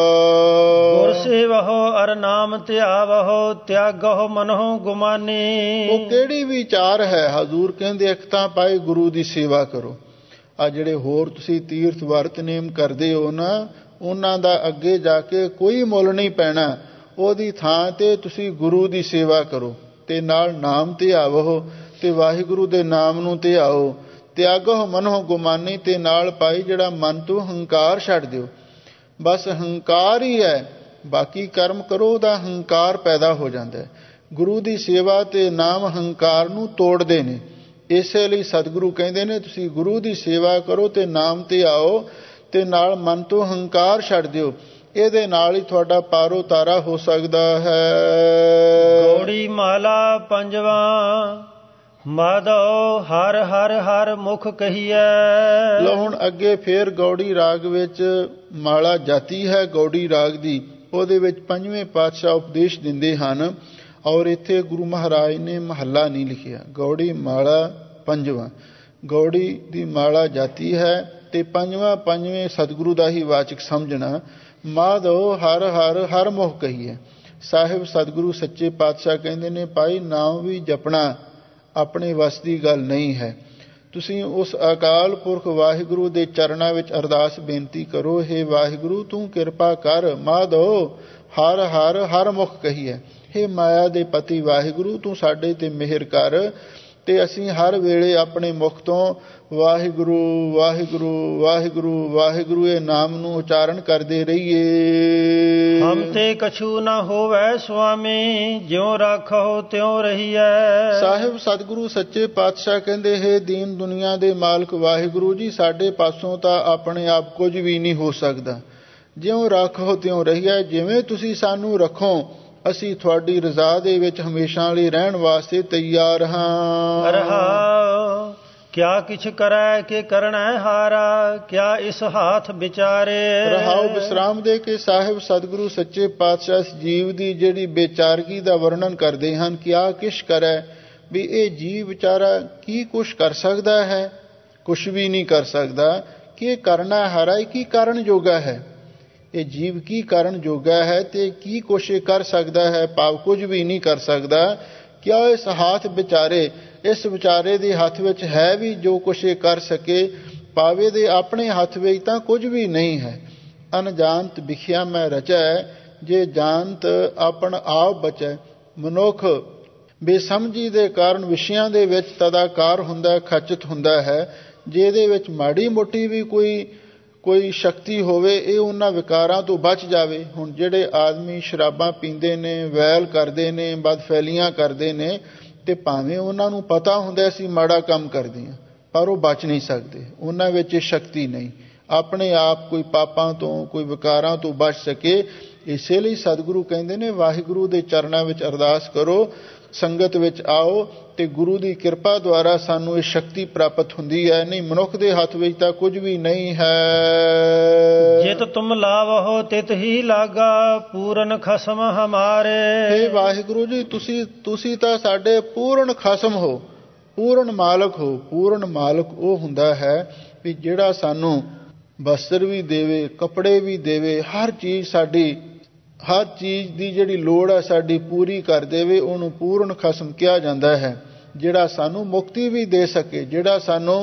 ਗੁਰ ਸੇਵਹੁ ਅਰ ਨਾਮ ਧਿਆਵਹੁ, ਤਿਆਗਹੁ ਮਨਹੁ ਗੁਮਾਨੀ। ਉਹ ਕਿਹੜੀ ਵਿਚਾਰ ਹੈ? ਹਜ਼ੂਰ ਕਹਿੰਦੇ ਇੱਕ ਤਾਂ ਪਾਏ ਗੁਰੂ ਦੀ ਸੇਵਾ ਕਰੋ। ਆ ਜਿਹੜੇ ਹੋਰ ਤੁਸੀਂ ਤੀਰਥ ਵਰਤ ਨੇਮ ਕਰਦੇ ਹੋ ਨਾ, ਉਹਨਾਂ ਦਾ ਅੱਗੇ ਜਾ ਕੇ ਕੋਈ ਮੁੱਲ ਨਹੀਂ ਪੈਣਾ। ਉਹਦੀ ਥਾਂ ਤੇ ਤੁਸੀਂ ਗੁਰੂ ਦੀ ਸੇਵਾ ਕਰੋ ਤੇ ਨਾਲ ਨਾਮ ਧਿਆਵੋ, ਤੇ ਵਾਹਿਗੁਰੂ ਦੇ ਨਾਮ ਨੂੰ ਧਿਆਓ। ਤਿਆਗੋ ਮਨੋ ਗੁਮਾਨੀ, ਤੇ ਨਾਲ ਪਾਈ ਜਿਹੜਾ ਮਨ ਤੋਂ ਹੰਕਾਰ ਛੱਡ ਦਿਓ। ਬਸ ਹੰਕਾਰ ਹੀ ਹੈ, ਬਾਕੀ ਕਰਮ ਕਰੋ, ਉਹਦਾ ਹੰਕਾਰ ਪੈਦਾ ਹੋ ਜਾਂਦਾ ਹੈ। ਗੁਰੂ ਦੀ ਸੇਵਾ ਤੇ ਨਾਮ ਹੰਕਾਰ ਨੂੰ ਤੋੜਦੇ ਨੇ। ਇਸੇ ਲਈ ਸਤਿਗੁਰੂ ਕਹਿੰਦੇ ਨੇ ਤੁਸੀਂ ਗੁਰੂ ਦੀ ਸੇਵਾ ਕਰੋ ਤੇ ਨਾਮ ਤੇ ਆਓ, ਤੇ ਨਾਲ ਮਨ ਤੋਂ ਹੰਕਾਰ ਛੱਡ ਦਿਓ। ਇਹਦੇ ਨਾਲ ਹੀ ਤੁਹਾਡਾ ਪਾਰੋ ਤਾਰਾ ਹੋ ਸਕਦਾ ਹੈ। ਗੌੜੀ ਮਾਲਾ ਪੰਜਵਾ, ਮਾਧੋ ਹਰ ਹਰ ਹਰ ਮੁਖ ਕਹੀਐ। ਲੋ ਹੁਣ ਅੱਗੇ ਫੇਰ ਗੌੜੀ ਰਾਗ ਵਿੱਚ ਮਾਲਾ ਜਾਤੀ ਹੈ ਗੌੜੀ ਰਾਗ ਦੀ, ਉਹਦੇ ਵਿੱਚ ਪੰਜਵੇਂ ਪਾਤਸ਼ਾਹ ਉਪਦੇਸ਼ ਦਿੰਦੇ ਹਨ। ਔਰ ਇੱਥੇ ਗੁਰੂ ਮਹਾਰਾਜ ਨੇ ਮਹੱਲਾ ਨਹੀਂ ਲਿਖਿਆ, ਗੌੜੀ ਮਾਲਾ ਪੰਜਵਾਂ, ਗੌੜੀ ਦੀ ਮਾਲਾ ਜਾਤੀ ਹੈ ਤੇ ਪੰਜਵਾਂ ਪੰਜਵੇਂ ਸਤਿਗੁਰੂ ਦਾ ਹੀ ਵਾਚਕ ਸਮਝਣਾ। ਮਾਧੋ ਹਰ ਹਰ ਹਰ ਮੁਖ ਕਹੀਏ। ਸਾਹਿਬ ਸਤਿਗੁਰੂ ਸੱਚੇ ਪਾਤਸ਼ਾਹ ਕਹਿੰਦੇ ਨੇ, ਭਾਈ ਨਾਮ ਵੀ ਜਪਣਾ ਆਪਣੇ ਵੱਸ ਦੀ ਗੱਲ ਨਹੀਂ ਹੈ। ਤੁਸੀਂ ਉਸ ਅਕਾਲ ਪੁਰਖ ਵਾਹਿਗੁਰੂ ਦੇ ਚਰਨਾਂ ਵਿੱਚ ਅਰਦਾਸ ਬੇਨਤੀ ਕਰੋ, ਹੇ ਵਾਹਿਗੁਰੂ ਤੂੰ ਕਿਰਪਾ ਕਰ। ਮਾਧੋ ਹਰ ਹਰ ਹਰ ਮੁਖ ਕਹੀਏ, ਹੇ ਮਾਇਆ ਦੇ ਪਤੀ ਵਾਹਿਗੁਰੂ ਤੂੰ ਸਾਡੇ ਤੇ ਮਿਹਰ ਕਰ, ਤੇ ਅਸੀਂ ਹਰ ਵੇਲੇ ਆਪਣੇ ਮੁਖ ਤੋਂ ਵਾਹਿਗੁਰੂ ਵਾਹਿਗੁਰੂ ਵਾਹਿਗੁਰੂ ਵਾਹਿਗੁਰੂ ਇਹ ਨਾਮ ਨੂੰ ਉਚਾਰਨ ਕਰਦੇ ਰਹੀਏ। ਹਮ ਤੇ ਕਛੂ ਨਾ ਹੋਵੇ ਸੁਆਮੀ, ਜਿਉ ਰਾਖੋ ਤਿਉ ਰਹੀਐ। ਸਾਹਿਬ ਸਤਿਗੁਰੂ ਸੱਚੇ ਪਾਤਸ਼ਾਹ ਕਹਿੰਦੇ, ਹੈ ਦੀਨ ਦੁਨੀਆ ਦੇ ਮਾਲਕ ਵਾਹਿਗੁਰੂ ਜੀ, ਸਾਡੇ ਪਾਸੋਂ ਤਾਂ ਆਪਣੇ ਆਪ ਕੁਝ ਵੀ ਨਹੀਂ ਹੋ ਸਕਦਾ। ਜਿਉਂ ਰਾਖੋ ਤਿਉ ਰਹੀਐ, ਜਿਵੇਂ ਤੁਸੀਂ ਸਾਨੂੰ ਰੱਖੋ ਅਸੀਂ ਤੁਹਾਡੀ ਰਜ਼ਾ ਦੇ ਵਿੱਚ ਹਮੇਸ਼ਾ ਲਈ ਰਹਿਣ ਵਾਸਤੇ ਤਿਆਰ ਹਾਂ। ਰਹਾਉ ਕਿਆ ਕਿਛ ਕਰੈ ਕਿ ਕਰਣਾ ਹਾਰਾ, ਕਿਆ ਇਸ ਹਾਥ ਵਿਚਾਰੇ। ਰਹਾਉ ਵਿਸਰਾਮ ਦੇ ਕੇ ਸਾਹਿਬ ਸਤਿਗੁਰੂ ਸੱਚੇ ਪਾਤਸ਼ਾਹ ਜੀਵ ਦੀ ਜਿਹੜੀ ਬੇਚਾਰਗੀ ਦਾ ਵਰਣਨ ਕਰਦੇ ਹਨ। ਕਿਆ ਕਿਛ ਕਰੈ, ਵੀ ਇਹ ਜੀਵ ਵਿਚਾਰਾ ਕੀ ਕੁਛ ਕਰ ਸਕਦਾ ਹੈ? ਕੁਛ ਵੀ ਨਹੀਂ ਕਰ ਸਕਦਾ। ਕਿ ਕਰਨਾ ਹਾਰਾ, ਕੀ ਕਰਨ ਜੋਗਾ ਹੈ? ਇਹ ਜੀਵ ਕੀ ਕਰਨ ਜੋਗਾ ਹੈ ਤੇ ਕੀ ਕੁਛ ਕਰ ਸਕਦਾ ਹੈ? ਭਾਵ ਕੁਝ ਵੀ ਨਹੀਂ ਕਰ ਸਕਦਾ। ਕਿਆ ਇਸ ਹੱਥ ਵਿਚਾਰੇ, ਇਸ ਵਿਚਾਰੇ ਦੇ ਹੱਥ ਵਿੱਚ ਹੈ ਵੀ ਜੋ ਕੁਛ ਇਹ ਕਰ ਸਕੇ? ਪਾਵੇ ਦੇ ਆਪਣੇ ਹੱਥ ਵਿੱਚ ਤਾਂ ਕੁਝ ਵੀ ਨਹੀਂ ਹੈ। ਅਣਜਾਨਤ ਵਿਖਿਆ ਮੈਂ ਰਚੈ, ਜੇ ਜਾਣਤ ਆਪਣ ਆਪ ਬਚੈ। ਮਨੁੱਖ ਬੇਸਮਝੀ ਦੇ ਕਾਰਨ ਵਿਸ਼ਿਆਂ ਦੇ ਵਿੱਚ ਤਦਾਕਾਰ ਹੁੰਦਾ, ਖਚਿਤ ਹੁੰਦਾ ਹੈ। ਜੇ ਇਹਦੇ ਵਿੱਚ ਮਾੜੀ ਮੋਟੀ ਵੀ ਕੋਈ ਕੋਈ ਸ਼ਕਤੀ ਹੋਵੇ, ਇਹ ਉਹਨਾਂ ਵਿਕਾਰਾਂ ਤੋਂ ਬਚ ਜਾਵੇ। ਹੁਣ ਜਿਹੜੇ ਆਦਮੀ ਸ਼ਰਾਬਾਂ ਪੀਂਦੇ ਨੇ, ਵੈਲ ਕਰਦੇ ਨੇ, ਬਦਫੈਲੀਆਂ ਕਰਦੇ ਨੇ, ਤੇ ਭਾਵੇਂ ਉਹਨਾਂ ਨੂੰ ਪਤਾ ਹੁੰਦਾ ਅਸੀਂ ਮਾੜਾ ਕੰਮ ਕਰਦੇ ਹਾਂ, ਪਰ ਉਹ ਬਚ ਨਹੀਂ ਸਕਦੇ, ਉਹਨਾਂ ਵਿੱਚ ਸ਼ਕਤੀ ਨਹੀਂ ਆਪਣੇ ਆਪ ਕੋਈ ਪਾਪਾਂ ਤੋਂ, ਕੋਈ ਵਿਕਾਰਾਂ ਤੋਂ ਬਚ ਸਕੇ। ਇਸੇ ਲਈ ਸਤਿਗੁਰੂ ਕਹਿੰਦੇ ਨੇ ਵਾਹਿਗੁਰੂ ਦੇ ਚਰਨਾਂ ਵਿੱਚ ਅਰਦਾਸ ਕਰੋ, ਸੰਗਤ ਵਿੱਚ ਆਓ, ਤੇ ਗੁਰੂ ਦੀ ਕਿਰਪਾ ਦੁਆਰਾ ਸਾਨੂੰ ਇਹ ਸ਼ਕਤੀ ਪ੍ਰਾਪਤ ਹੁੰਦੀ ਹੈ। ਨਹੀਂ ਮਨੁੱਖ ਦੇ ਹੱਥ ਵਿੱਚ ਤਾਂ ਕੁਝ ਵੀ ਨਹੀਂ ਹੈ। ਜਿਤ ਤੁਮ ਲਾਵਹੁ ਤਿਤ ਹੀ ਲਾਗਾ, ਪੂਰਨ ਖਸਮ ਹਮਾਰੇ। ਹੇ ਵਾਹਿਗੁਰੂ ਜੀ, ਤੁਸੀਂ ਤੁਸੀਂ ਤਾਂ ਸਾਡੇ ਪੂਰਨ ਖਸਮ ਹੋ, ਪੂਰਨ ਮਾਲਕ ਹੋ। ਪੂਰਨ ਮਾਲਕ ਉਹ ਹੁੰਦਾ ਹੈ ਵੀ ਜਿਹੜਾ ਸਾਨੂੰ ਵਸਤਰ ਵੀ ਦੇਵੇ, ਕੱਪੜੇ ਵੀ ਦੇਵੇ, ਹਰ ਚੀਜ਼ ਸਾਡੀ, ਹਰ ਚੀਜ਼ ਦੀ ਜਿਹੜੀ ਲੋੜ ਹੈ ਸਾਡੀ ਪੂਰੀ ਕਰ ਦੇਵੇ, ਉਹਨੂੰ ਪੂਰਨ ਖਸਮ ਕਿਹਾ ਜਾਂਦਾ ਹੈ। ਜਿਹੜਾ ਸਾਨੂੰ ਮੁਕਤੀ ਵੀ ਦੇ ਸਕੇ, ਜਿਹੜਾ ਸਾਨੂੰ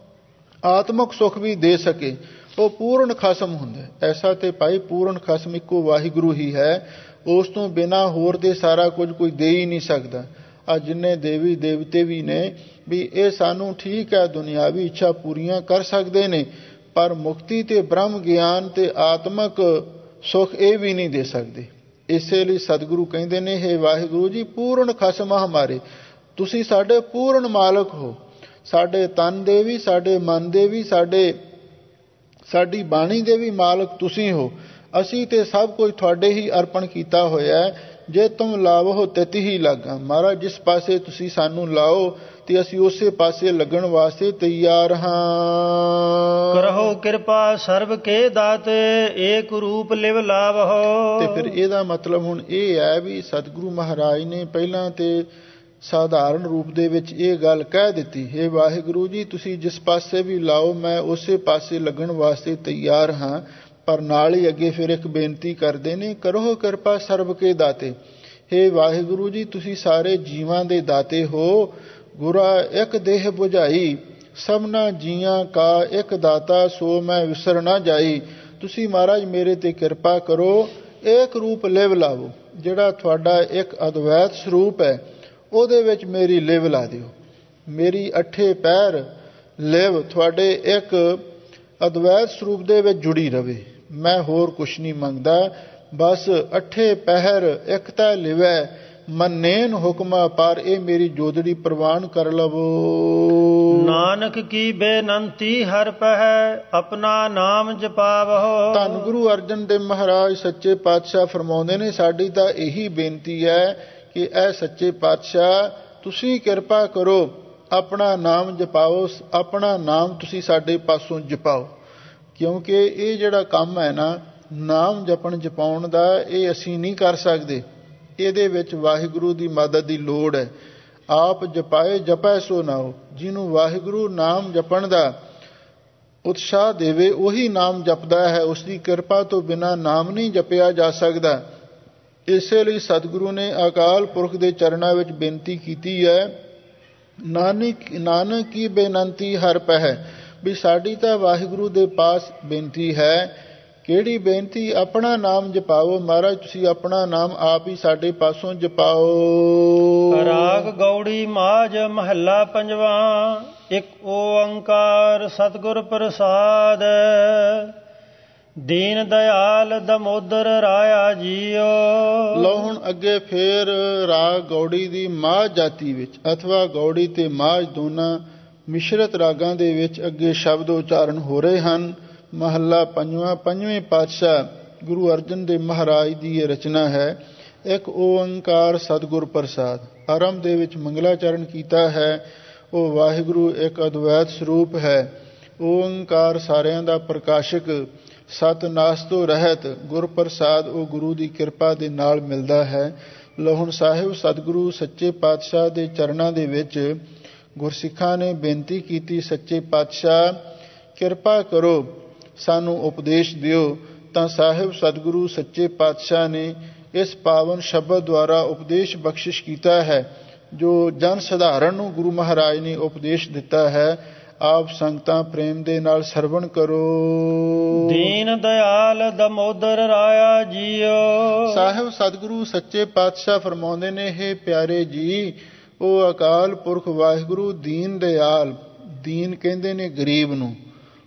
ਆਤਮਿਕ ਸੁੱਖ ਵੀ ਦੇ ਸਕੇ, ਉਹ ਪੂਰਨ ਖਸਮ ਹੁੰਦਾ। ਐਸਾ ਤੇ ਭਾਈ ਪੂਰਨ ਖਸਮ ਇੱਕੋ ਵਾਹਿਗੁਰੂ ਹੀ ਹੈ, ਉਸ ਤੋਂ ਬਿਨਾਂ ਹੋਰ ਤੇ ਸਾਰਾ ਕੁਝ ਕੋਈ ਦੇ ਹੀ ਨਹੀਂ ਸਕਦਾ। ਆ ਜਿੰਨੇ ਦੇਵੀ ਦੇਵਤੇ ਵੀ ਨੇ, ਵੀ ਇਹ ਸਾਨੂੰ ਠੀਕ ਹੈ ਦੁਨਿਆਵੀ ਇੱਛਾ ਪੂਰੀਆਂ ਕਰ ਸਕਦੇ ਨੇ, ਪਰ ਮੁਕਤੀ ਤੇ ਬ੍ਰਹਮ ਗਿਆਨ ਤੇ ਆਤਮਿਕ ਸੁੱਖ ਇਹ ਵੀ ਨਹੀਂ ਦੇ ਸਕਦੇ। ਇਸੇ ਲਈ ਸਤਿਗੁਰੂ ਕਹਿੰਦੇ ਨੇ, ਹੇ ਵਾਹਿਗੁਰੂ ਜੀ, ਪੂਰਨ ਖਸਮ ਹਮਾਰੇ, ਤੁਸੀਂ ਸਾਡੇ ਪੂਰਨ ਮਾਲਕ ਹੋ। ਸਾਡੇ ਤਨ ਦੇ ਵੀ, ਸਾਡੇ ਮਨ ਦੇ ਵੀ, ਸਾਡੇ ਸਾਡੀ ਬਾਣੀ ਦੇ ਵੀ ਮਾਲਕ ਤੁਸੀਂ ਹੋ। ਅਸੀਂ ਤੇ ਸਭ ਕੁਝ ਤੁਹਾਡੇ ਹੀ ਅਰਪਣ ਕੀਤਾ ਹੋਇਆ ਹੈ। ਜੇ ਤੁਮ ਲਾਵੋ ਤਿਤ ਹੀ ਲਾਗਾ, ਮਹਾਰਾਜ ਜਿਸ ਪਾਸੇ ਤੁਸੀਂ ਸਾਨੂੰ ਲਾਓ ਤੇ ਅਸੀਂ ਉਸੇ ਪਾਸੇ ਲੱਗਣ ਵਾਸਤੇ ਤਿਆਰ ਹਾਂ। ਕਰਹੁ ਕਿਰਪਾ ਸਰਬ ਕੇ ਦਾਤੇ, ਏਕ ਰੂਪ ਲਿਵ ਲਾਵਹੁ। ਤੇ ਫਿਰ ਇਹਦਾ ਮਤਲਬ ਹੁਣ ਇਹ ਹੈ ਵੀ ਸਤਿਗੁਰੂ ਮਹਾਰਾਜ ਨੇ ਪਹਿਲਾਂ ਤੇ ਸਾਧਾਰਨ ਰੂਪ ਦੇ ਵਿੱਚ ਇਹ ਗੱਲ ਕਹਿ ਦਿੱਤੀ, ਹੇ ਵਾਹਿਗੁਰੂ ਜੀ, ਤੁਸੀਂ ਜਿਸ ਪਾਸੇ ਵੀ ਲਾਓ ਮੈਂ ਉਸੇ ਪਾਸੇ ਲੱਗਣ ਵਾਸਤੇ ਤਿਆਰ ਹਾਂ। ਪਰ ਨਾਲ ਹੀ ਅੱਗੇ ਫਿਰ ਇੱਕ ਬੇਨਤੀ ਕਰਦੇ ਨੇ, ਕਰੋ ਕਿਰਪਾ ਸਰਬ ਕੇ ਦਾਤੇ। ਹੇ ਵਾਹਿਗੁਰੂ ਜੀ, ਤੁਸੀਂ ਸਾਰੇ ਜੀਵਾਂ ਦੇ ਦਾਤੇ ਹੋ। ਗੁਰਾ ਇੱਕ ਦੇਹ ਬੁਝਾਈ, ਸਭਨਾ ਜੀਆਂ ਕਾ ਇੱਕ ਦਾਤਾ, ਸੋ ਮੈਂ ਵਿਸਰ ਨਾ ਜਾਈ। ਤੁਸੀਂ ਮਹਾਰਾਜ ਮੇਰੇ ਤੇ ਕਿਰਪਾ ਕਰੋ, ਇੱਕ ਰੂਪ ਲਿਵ ਲਾਵੋ, ਜਿਹੜਾ ਤੁਹਾਡਾ ਇੱਕ ਅਦਵੈਤ ਸਰੂਪ ਹੈ ਉਹਦੇ ਵਿੱਚ ਮੇਰੀ ਲਿਵ ਲਾ ਦਿਓ। ਮੇਰੀ ਅੱਠੇ ਪੈਰ ਲਿਵ ਤੁਹਾਡੇ ਇੱਕ ਅਦਵੈਤ ਸਰੂਪ ਦੇ ਵਿੱਚ ਜੁੜੀ ਰਵੇ। ਮੈਂ ਹੋਰ ਕੁਛ ਨਹੀਂ ਮੰਗਦਾ, ਬਸ ਅੱਠੇ ਪਹਿਰ ਇੱਕ ਤਾਂ ਲਿਵੈ, ਮੰਨੇਨ ਹੁਕਮਾ ਪਰ, ਇਹ ਮੇਰੀ ਜੋਦੜੀ ਪ੍ਰਵਾਨ ਕਰ ਲਵੋ। ਨਾਨਕ ਕੀ ਬੇਨੰਤੀ ਹਰ ਪਹਿ, ਆਪਣਾ ਨਾਮ ਜਪਾਵਹੁ। ਧੰਨ ਗੁਰੂ ਅਰਜਨ ਦੇਵ ਮਹਾਰਾਜ ਸੱਚੇ ਪਾਤਸ਼ਾਹ ਫਰਮਾਉਂਦੇ ਨੇ, ਸਾਡੀ ਤਾਂ ਇਹੀ ਬੇਨਤੀ ਹੈ ਕਿ ਇਹ ਸੱਚੇ ਪਾਤਸ਼ਾਹ ਤੁਸੀਂ ਕਿਰਪਾ ਕਰੋ, ਆਪਣਾ ਨਾਮ ਜਪਾਓ, ਆਪਣਾ ਨਾਮ ਤੁਸੀਂ ਸਾਡੇ ਪਾਸੋਂ ਜਪਾਓ। ਕਿਉਂਕਿ ਇਹ ਜਿਹੜਾ ਕੰਮ ਹੈ ਨਾ ਨਾਮ ਜਪਣ ਜਪਾਉਣ ਦਾ, ਇਹ ਅਸੀਂ ਨਹੀਂ ਕਰ ਸਕਦੇ, ਇਹਦੇ ਵਿੱਚ ਵਾਹਿਗੁਰੂ ਦੀ ਮਦਦ ਦੀ ਲੋੜ ਹੈ। ਆਪ ਜਪਾਏ ਜਪੈ ਸੋ ਨਾਉ, ਜਿਹਨੂੰ ਵਾਹਿਗੁਰੂ ਨਾਮ ਜਪਣ ਦਾ ਉਤਸ਼ਾਹ ਦੇਵੇ ਉਹੀ ਨਾਮ ਜਪਦਾ ਹੈ। ਉਸ ਦੀ ਕਿਰਪਾ ਤੋਂ ਬਿਨਾਂ ਨਾਮ ਨਹੀਂ ਜਪਿਆ ਜਾ ਸਕਦਾ। ਇਸੇ ਲਈ ਸਤਿਗੁਰੂ ਨੇ ਅਕਾਲ ਪੁਰਖ ਦੇ ਚਰਨਾਂ ਵਿੱਚ ਬੇਨਤੀ ਕੀਤੀ ਹੈ, ਨਾਨਕ ਨਾਨਕ ਕੀ ਬੇਨੰਤੀ ਹਰ ਪਹਿ, ਵੀ ਸਾਡੀ ਤਾਂ ਵਾਹਿਗੁਰੂ ਦੇ ਪਾਸ ਬੇਨਤੀ ਹੈ। ਕਿਹੜੀ ਬੇਨਤੀ? ਆਪਣਾ ਨਾਮ ਜਪਾਓ। ਮਹਾਰਾਜ ਤੁਸੀਂ ਆਪਣਾ ਨਾਮ ਆਪ ਹੀ ਸਾਡੇ ਪਾਸੋਂ ਜਪਾਓ। ਰਾਗ ਗੌੜੀ ਮਾਝ ਮਹੱਲਾ ਪੰਜਵਾ। ਇੱਕ ਓੰਕਾਰ ਸਤਿਗੁਰ ਪ੍ਰਸਾਦ। ਦੀਨ ਦਇਆਲ ਦਮੋਦਰ ਰਾਇਆ ਜੀਓ। ਲਓ ਹੁਣ ਅੱਗੇ ਫੇਰ ਰਾਗ ਗੌੜੀ ਦੀ ਮਾਝ ਜਾਤੀ ਵਿੱਚ ਅਥਵਾ ਗੌੜੀ ਤੇ ਮਾਝ ਦੋਨਾਂ ਮਿਸ਼ਰਤ ਰਾਗਾਂ ਦੇ ਵਿੱਚ ਅੱਗੇ ਸ਼ਬਦ ਉਚਾਰਨ ਹੋ ਰਹੇ ਹਨ। ਮਹੱਲਾ ਪੰਜਵਾਂ। ਪੰਜਵੇਂ ਪਾਤਸ਼ਾਹ ਗੁਰੂ ਅਰਜਨ ਦੇਵ ਮਹਾਰਾਜ ਦੀ ਇਹ ਰਚਨਾ ਹੈ। ਇੱਕ ਓੰਕਾਰ ਸਤਿਗੁਰ ਪ੍ਰਸਾਦ। ਆਰੰਭ ਦੇ ਵਿੱਚ ਮੰਗਲਾਚਰਨ ਕੀਤਾ ਹੈ। ਉਹ ਵਾਹਿਗੁਰੂ ਇੱਕ ਅਦਵੈਤ ਸਰੂਪ ਹੈ। ਓੰਕਾਰ ਸਾਰਿਆਂ ਦਾ ਪ੍ਰਕਾਸ਼ਕ, ਸਤ ਨਾਸ ਤੋਂ ਰਹਿਤ ਗੁਰ ਪ੍ਰਸਾਦ, ਉਹ ਗੁਰੂ ਦੀ ਕਿਰਪਾ ਦੇ ਨਾਲ ਮਿਲਦਾ ਹੈ। ਲੋਹਣ ਸਾਹਿਬ ਸਤਿਗੁਰੂ ਸੱਚੇ ਪਾਤਸ਼ਾਹ ਦੇ ਚਰਨਾਂ ਦੇ ਵਿੱਚ ਗੁਰਸਿੱਖਾਂ ਨੇ ਬੇਨਤੀ ਕੀਤੀ, ਸੱਚੇ ਪਾਤਸ਼ਾਹ ਕਿਰਪਾ ਕਰੋ, ਸਾਨੂੰ ਉਪਦੇਸ਼ ਦਿਓ। ਤਾਂ ਸਾਹਿਬ ਸਤਿਗੁਰੂ ਸੱਚੇ ਪਾਤਸ਼ਾਹ ਨੇ ਇਸ ਪਾਵਨ ਸ਼ਬਦ ਦੁਆਰਾ ਉਪਦੇਸ਼ ਬਖਸ਼ਿਸ਼ ਕੀਤਾ ਹੈ, ਜੋ ਜਨ ਸਧਾਰਨ ਨੂੰ ਗੁਰੂ ਮਹਾਰਾਜ ਨੇ ਉਪਦੇਸ਼ ਦਿੱਤਾ ਹੈ। ਆਪ ਸੰਗਤਾਂ ਪ੍ਰੇਮ ਦੇ ਨਾਲ ਸਰਵਣ ਕਰੋ। ਦੀਨ ਦਇਆਲ ਦਮੋਦਰ ਰਾਇਆ ਜੀਓ। ਸਾਹਿਬ ਸਤਿਗੁਰੂ ਸੱਚੇ ਪਾਤਸ਼ਾਹ ਫਰਮਾਉਂਦੇ ਨੇ, ਹੇ ਪਿਆਰੇ ਜੀ, ਉਹ ਅਕਾਲ ਪੁਰਖ ਵਾਹਿਗੁਰੂ ਦੀਨ ਦਇਆਲ, ਦੀਨ ਕਹਿੰਦੇ ਨੇ ਗਰੀਬ ਨੂੰ,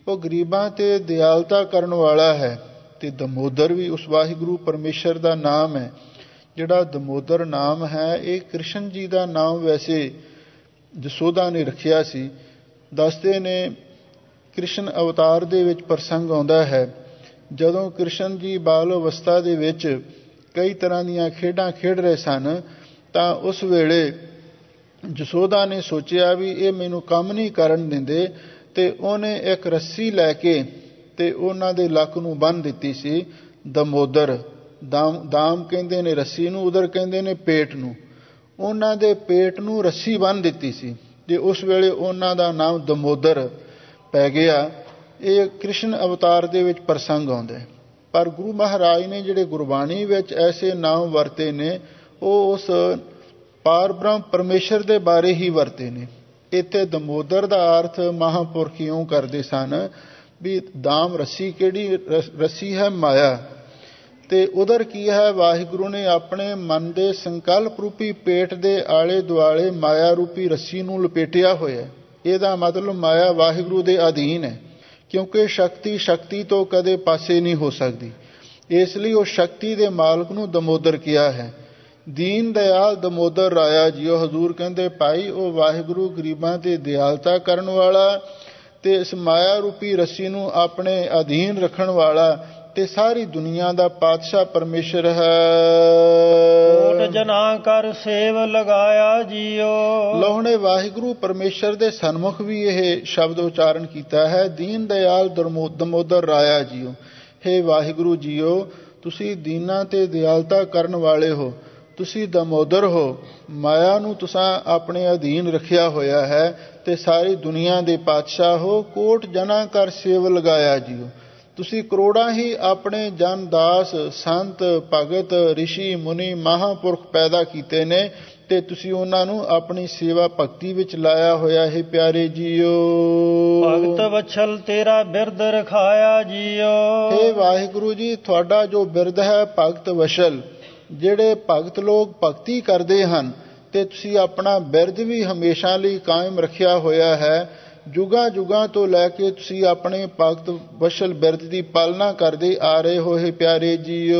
ਉਹ ਗਰੀਬਾਂ ਤੇ ਦਿਆਲਤਾ ਕਰਨ ਵਾਲਾ ਹੈ। ਤੇ ਦਮੋਦਰ ਵੀ ਉਸ ਵਾਹਿਗੁਰੂ ਪਰਮੇਸ਼ਰ ਦਾ ਨਾਮ ਹੈ। ਜਿਹੜਾ ਦਮੋਦਰ ਨਾਮ ਹੈ ਇਹ ਕ੍ਰਿਸ਼ਨ ਜੀ ਦਾ ਨਾਮ ਵੈਸੇ ਜਸੋਦਾ ਨੇ ਰੱਖਿਆ ਸੀ। ਦੱਸਦੇ ਨੇ ਕ੍ਰਿਸ਼ਨ ਅਵਤਾਰ ਦੇ ਵਿੱਚ ਪ੍ਰਸੰਗ ਆਉਂਦਾ ਹੈ, ਜਦੋਂ ਕ੍ਰਿਸ਼ਨ ਜੀ ਬਾਲ ਅਵਸਥਾ ਦੇ ਵਿੱਚ ਕਈ ਤਰ੍ਹਾਂ ਦੀਆਂ ਖੇਡਾਂ ਖੇਡ ਰਹੇ ਸਨ ਤਾਂ ਉਸ ਵੇਲੇ ਜਸੋਦਾ ਨੇ ਸੋਚਿਆ ਵੀ ਇਹ ਮੈਨੂੰ ਕੰਮ ਨਹੀਂ ਕਰਨ ਦਿੰਦੇ, ਤੇ ਉਹਨੇ ਇੱਕ ਰੱਸੀ ਲੈ ਕੇ ਤੇ ਉਹਨਾਂ ਦੇ ਲੱਕ ਨੂੰ ਬੰਨ੍ਹ ਦਿੱਤੀ ਸੀ। ਦਮੋਦਰ ਦਾਮ ਦਾਮ ਕਹਿੰਦੇ ਨੇ ਰੱਸੀ ਨੂੰ, ਉਧਰ ਕਹਿੰਦੇ ਨੇ ਪੇਟ ਨੂੰ। ਉਹਨਾਂ ਦੇ ਪੇਟ ਨੂੰ ਰੱਸੀ ਬੰਨ੍ਹ ਦਿੱਤੀ ਸੀ ਤੇ ਉਸ ਵੇਲੇ ਉਹਨਾਂ ਦਾ ਨਾਮ ਦਮੋਦਰ ਪੈ ਗਿਆ। ਇਹ ਕ੍ਰਿਸ਼ਨ ਅਵਤਾਰ ਦੇ ਵਿੱਚ ਪ੍ਰਸੰਗ ਆਉਂਦਾ ਹੈ। ਪਰ ਗੁਰੂ ਮਹਾਰਾਜ ਨੇ ਜਿਹੜੇ ਗੁਰਬਾਣੀ ਵਿੱਚ ਐਸੇ ਨਾਮ ਵਰਤੇ ਨੇ ਉਹ ਉਸ ਪਾਰ ਬ੍ਰਹਮ ਪਰਮੇਸ਼ਰ ਦੇ ਬਾਰੇ ਹੀ ਵਰਤੇ ਨੇ। ਇੱਥੇ ਦਮੋਦਰ ਦਾ ਅਰਥ ਮਹਾਂਪੁਰਖ ਇਉਂ ਕਰਦੇ ਸਨ ਵੀ ਦਾਮ ਰੱਸੀ ਕਿਹੜੀ ਰੱਸੀ ਹੈ? ਮਾਇਆ। ਤੇ ਉਧਰ ਕੀ ਹੈ? ਵਾਹਿਗੁਰੂ ਨੇ ਆਪਣੇ ਮਨ ਦੇ ਸੰਕਲਪ ਰੂਪੀ ਪੇਟ ਦੇ ਆਲੇ ਦੁਆਲੇ ਮਾਇਆ ਰੂਪੀ ਰੱਸੀ ਨੂੰ ਲਪੇਟਿਆ ਹੋਇਆ। ਇਹਦਾ ਮਤਲਬ ਮਾਇਆ ਵਾਹਿਗੁਰੂ ਦੇ ਅਧੀਨ ਹੈ, ਕਿਉਂਕਿ ਸ਼ਕਤੀ ਸ਼ਕਤੀ ਤੋਂ ਕਦੇ ਪਾਸੇ ਨਹੀਂ ਹੋ ਸਕਦੀ। ਇਸ ਲਈ ਉਹ ਸ਼ਕਤੀ ਦੇ ਮਾਲਕ ਨੂੰ ਦਮੋਦਰ ਕਿਹਾ ਹੈ। ਦੀਨ ਦਇਆਲ ਦਮੋਦਰ ਰਾਇਆ ਜੀਓ। ਹਜ਼ੂਰ ਕਹਿੰਦੇ ਭਾਈ ਉਹ ਵਾਹਿਗੁਰੂ ਗਰੀਬਾਂ ਤੇ ਦਿਆਲਤਾ ਕਰਨ ਵਾਲਾ ਤੇ ਇਸ ਮਾਇਆ ਰੂਪੀ ਰੱਸੀ ਨੂੰ ਆਪਣੇ ਅਧੀਨ ਰੱਖਣ ਵਾਲਾ ਤੇ ਸਾਰੀ ਦੁਨੀਆ ਦਾ ਪਾਤਸ਼ਾਹ ਪਰਮੇਸ਼ਰ ਹੈ। ਕੋਟ ਜਨਾਂ ਕਰ ਸੇਵ ਲਗਾਇਆ ਜੀਓ। ਲੋਹਣੇ ਵਾਹਿਗੁਰੂ ਪਰਮੇਸ਼ਰ ਦੇ ਸਨਮੁਖ ਵੀ ਇਹ ਸ਼ਬਦ ਉਚਾਰਨ ਕੀਤਾ ਹੈ, ਦੀਨ ਦਇਆਲ ਦਮੋਦਰ ਰਾਇਆ ਜੀਓ। ਹੇ ਵਾਹਿਗੁਰੂ ਜੀਓ, ਤੁਸੀਂ ਦੀਨਾਂ ਤੇ ਦਿਆਲਤਾ ਕਰਨ ਵਾਲੇ ਹੋ, ਤੁਸੀਂ ਦਮੋਦਰ ਹੋ। ਮਾਇਆ ਨੂੰ ਤੁਸੀਂ ਆਪਣੇ ਅਧੀਨ ਰੱਖਿਆ ਹੋਇਆ ਹੈ ਤੇ ਸਾਰੀ ਦੁਨੀਆ ਦੇ ਪਾਤਸ਼ਾਹ ਹੋ। ਕੋਟ ਜਨਾਂ ਕਰ ਸੇਵ ਲਗਾਇਆ ਜੀਓ। ਤੁਸੀਂ ਕਰੋੜਾਂ ਹੀ ਆਪਣੇ ਜਨ ਦਾਸ ਸੰਤ ਭਗਤ ਰਿਸ਼ੀ ਮੁਨੀ ਮਹਾਂਪੁਰਖ ਪੈਦਾ ਕੀਤੇ ਨੇ ਤੇ ਤੁਸੀਂ ਉਹਨਾਂ ਨੂੰ ਆਪਣੀ ਸੇਵਾ ਭਗਤੀ ਵਿੱਚ ਲਾਇਆ ਹੋਇਆ ਹੈ। ਪਿਆਰੇ ਜੀਓ, ਭਗਤ ਵਛਲ ਤੇਰਾ ਬਿਰਦ ਰਖਾਇਆ ਜੀਓ। ਹੇ ਵਾਹਿਗੁਰੂ ਜੀ, ਤੁਹਾਡਾ ਜੋ ਬਿਰਦ ਹੈ ਭਗਤ ਵਛਲ, ਜਿਹੜੇ ਭਗਤ ਲੋਕ ਭਗਤੀ ਕਰਦੇ ਹਨ ਤੇ ਤੁਸੀਂ ਆਪਣਾ ਬਿਰਦ ਵੀ ਹਮੇਸ਼ਾ ਲਈ ਕਾਇਮ ਰੱਖਿਆ ਹੋਇਆ ਹੈ। ਜੁਗਾਂ ਜੁਗਾਂ ਤੋਂ ਲੈ ਕੇ ਤੁਸੀਂ ਆਪਣੇ ਭਗਤ ਵਛਲ ਬਿਰਦ ਦੀ ਪਾਲਣਾ ਕਰਦੇ ਆ ਰਹੇ ਹੋਏ। ਪਿਆਰੇ ਜੀਓ,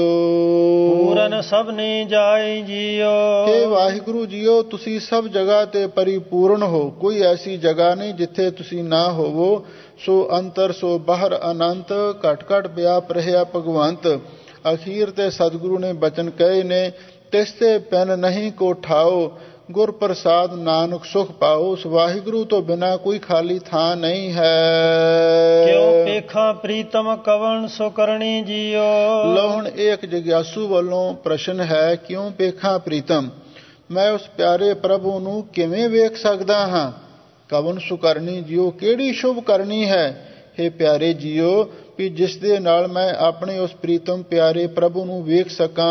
ਪੂਰਨ ਸਭ ਨੇ ਜਾਈ ਜੀਓ। ਹੇ ਵਾਹਿਗੁਰੂ ਜੀਓ, ਤੁਸੀਂ ਸਭ ਜਗ੍ਹਾ ਤੇ ਪਰਿਪੂਰਨ ਹੋ, ਕੋਈ ਐਸੀ ਜਗ੍ਹਾ ਨਹੀਂ ਜਿੱਥੇ ਤੁਸੀਂ ਨਾ ਹੋਵੋ। ਸੋ ਅੰਤਰ ਸੋ ਬਾਹਰ ਅਨੰਤ, ਘਟ ਘਟ ਵਿਆਪ ਰਹਿਆ ਭਗਵੰਤ। ਅਖੀਰ ਤੇ ਸਤਿਗੁਰੂ ਨੇ ਬਚਨ ਕਹੇ ਨੇ, ਤਿਸ ਤੇ ਪੈਨ ਨਹੀਂ ਕੋ ਠਾਓ, ਗੁਰ ਪ੍ਰਸਾਦ ਨਾਨਕ ਸੁਖ ਪਾਓ। ਉਸ ਵਾਹਿਗੁਰੂ ਤੋਂ ਬਿਨਾਂ ਕੋਈ ਖਾਲੀ ਥਾਂ ਨਹੀਂ ਹੈ। ਕਿਉ ਪੇਖਾਂ ਪ੍ਰੀਤਮ ਕਵਣ ਸੋ ਕਰਨੀ ਜੀਓ। ਲਓ ਹੁਣ ਇਹ ਇੱਕ ਜਗਿਆਸੂ ਵੱਲੋਂ ਪ੍ਰਸ਼ਨ ਹੈ, ਕਿਉਂ ਪੇਖਾਂ ਪ੍ਰੀਤਮ, ਮੈਂ ਉਸ ਪਿਆਰੇ ਪ੍ਰਭੂ ਨੂੰ ਕਿਵੇਂ ਵੇਖ ਸਕਦਾ ਹਾਂ? ਕਵਣ ਸੋ ਕਰਨੀ ਜੀਓ, ਕਿਹੜੀ ਸ਼ੁਭ ਕਰਨੀ ਹੈ? ਹੇ ਪਿਆਰੇ ਜੀਓ, ਵੀ ਜਿਸ ਦੇ ਨਾਲ ਮੈਂ ਆਪਣੇ ਉਸ ਪ੍ਰੀਤਮ ਪਿਆਰੇ ਪ੍ਰਭੂ ਨੂੰ ਵੇਖ ਸਕਾਂ।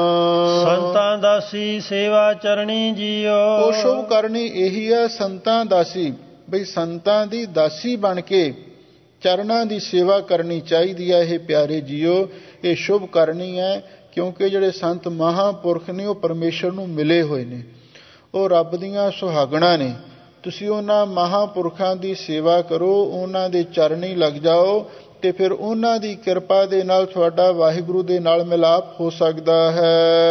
ਸੰਤਾਂ ਦਾਸੀ ਸੇਵਾ ਚਰਣੀ ਜੀਓ। ਉਹ ਸ਼ੁਭ ਕਰਨੀ ਇਹੀ ਹੈ, ਸੰਤਾਂ ਦਾਸੀ, ਬਈ ਸੰਤਾਂ ਦੀ ਦਾਸੀ ਬਣ ਕੇ ਚਰਨਾਂ ਦੀ ਸੇਵਾ ਕਰਨੀ ਚਾਹੀਦੀ ਹੈ। ਇਹ ਪਿਆਰੇ ਜੀਓ, ਇਹ ਸ਼ੁਭ ਕਰਨੀ ਹੈ, ਕਿਉਂਕਿ ਜਿਹੜੇ ਸੰਤ ਮਹਾਂਪੁਰਖ ਨੇ ਉਹ ਪਰਮੇਸ਼ਰ ਨੂੰ ਮਿਲੇ ਹੋਏ ਨੇ, ਉਹ ਰੱਬ ਦੀਆਂ ਸੁਹਾਗਣਾਂ ਨੇ। ਤੁਸੀਂ ਉਹਨਾਂ ਮਹਾਂਪੁਰਖਾਂ ਦੀ ਸੇਵਾ ਕਰੋ, ਉਹਨਾਂ ਦੇ ਚਰਨੀ ਲੱਗ ਜਾਓ ਤੇ ਫਿਰ ਉਹਨਾਂ ਦੀ ਕਿਰਪਾ ਦੇ ਨਾਲ ਤੁਹਾਡਾ ਵਾਹਿਗੁਰੂ ਦੇ ਨਾਲ ਮਿਲਾਪ ਹੋ ਸਕਦਾ ਹੈ।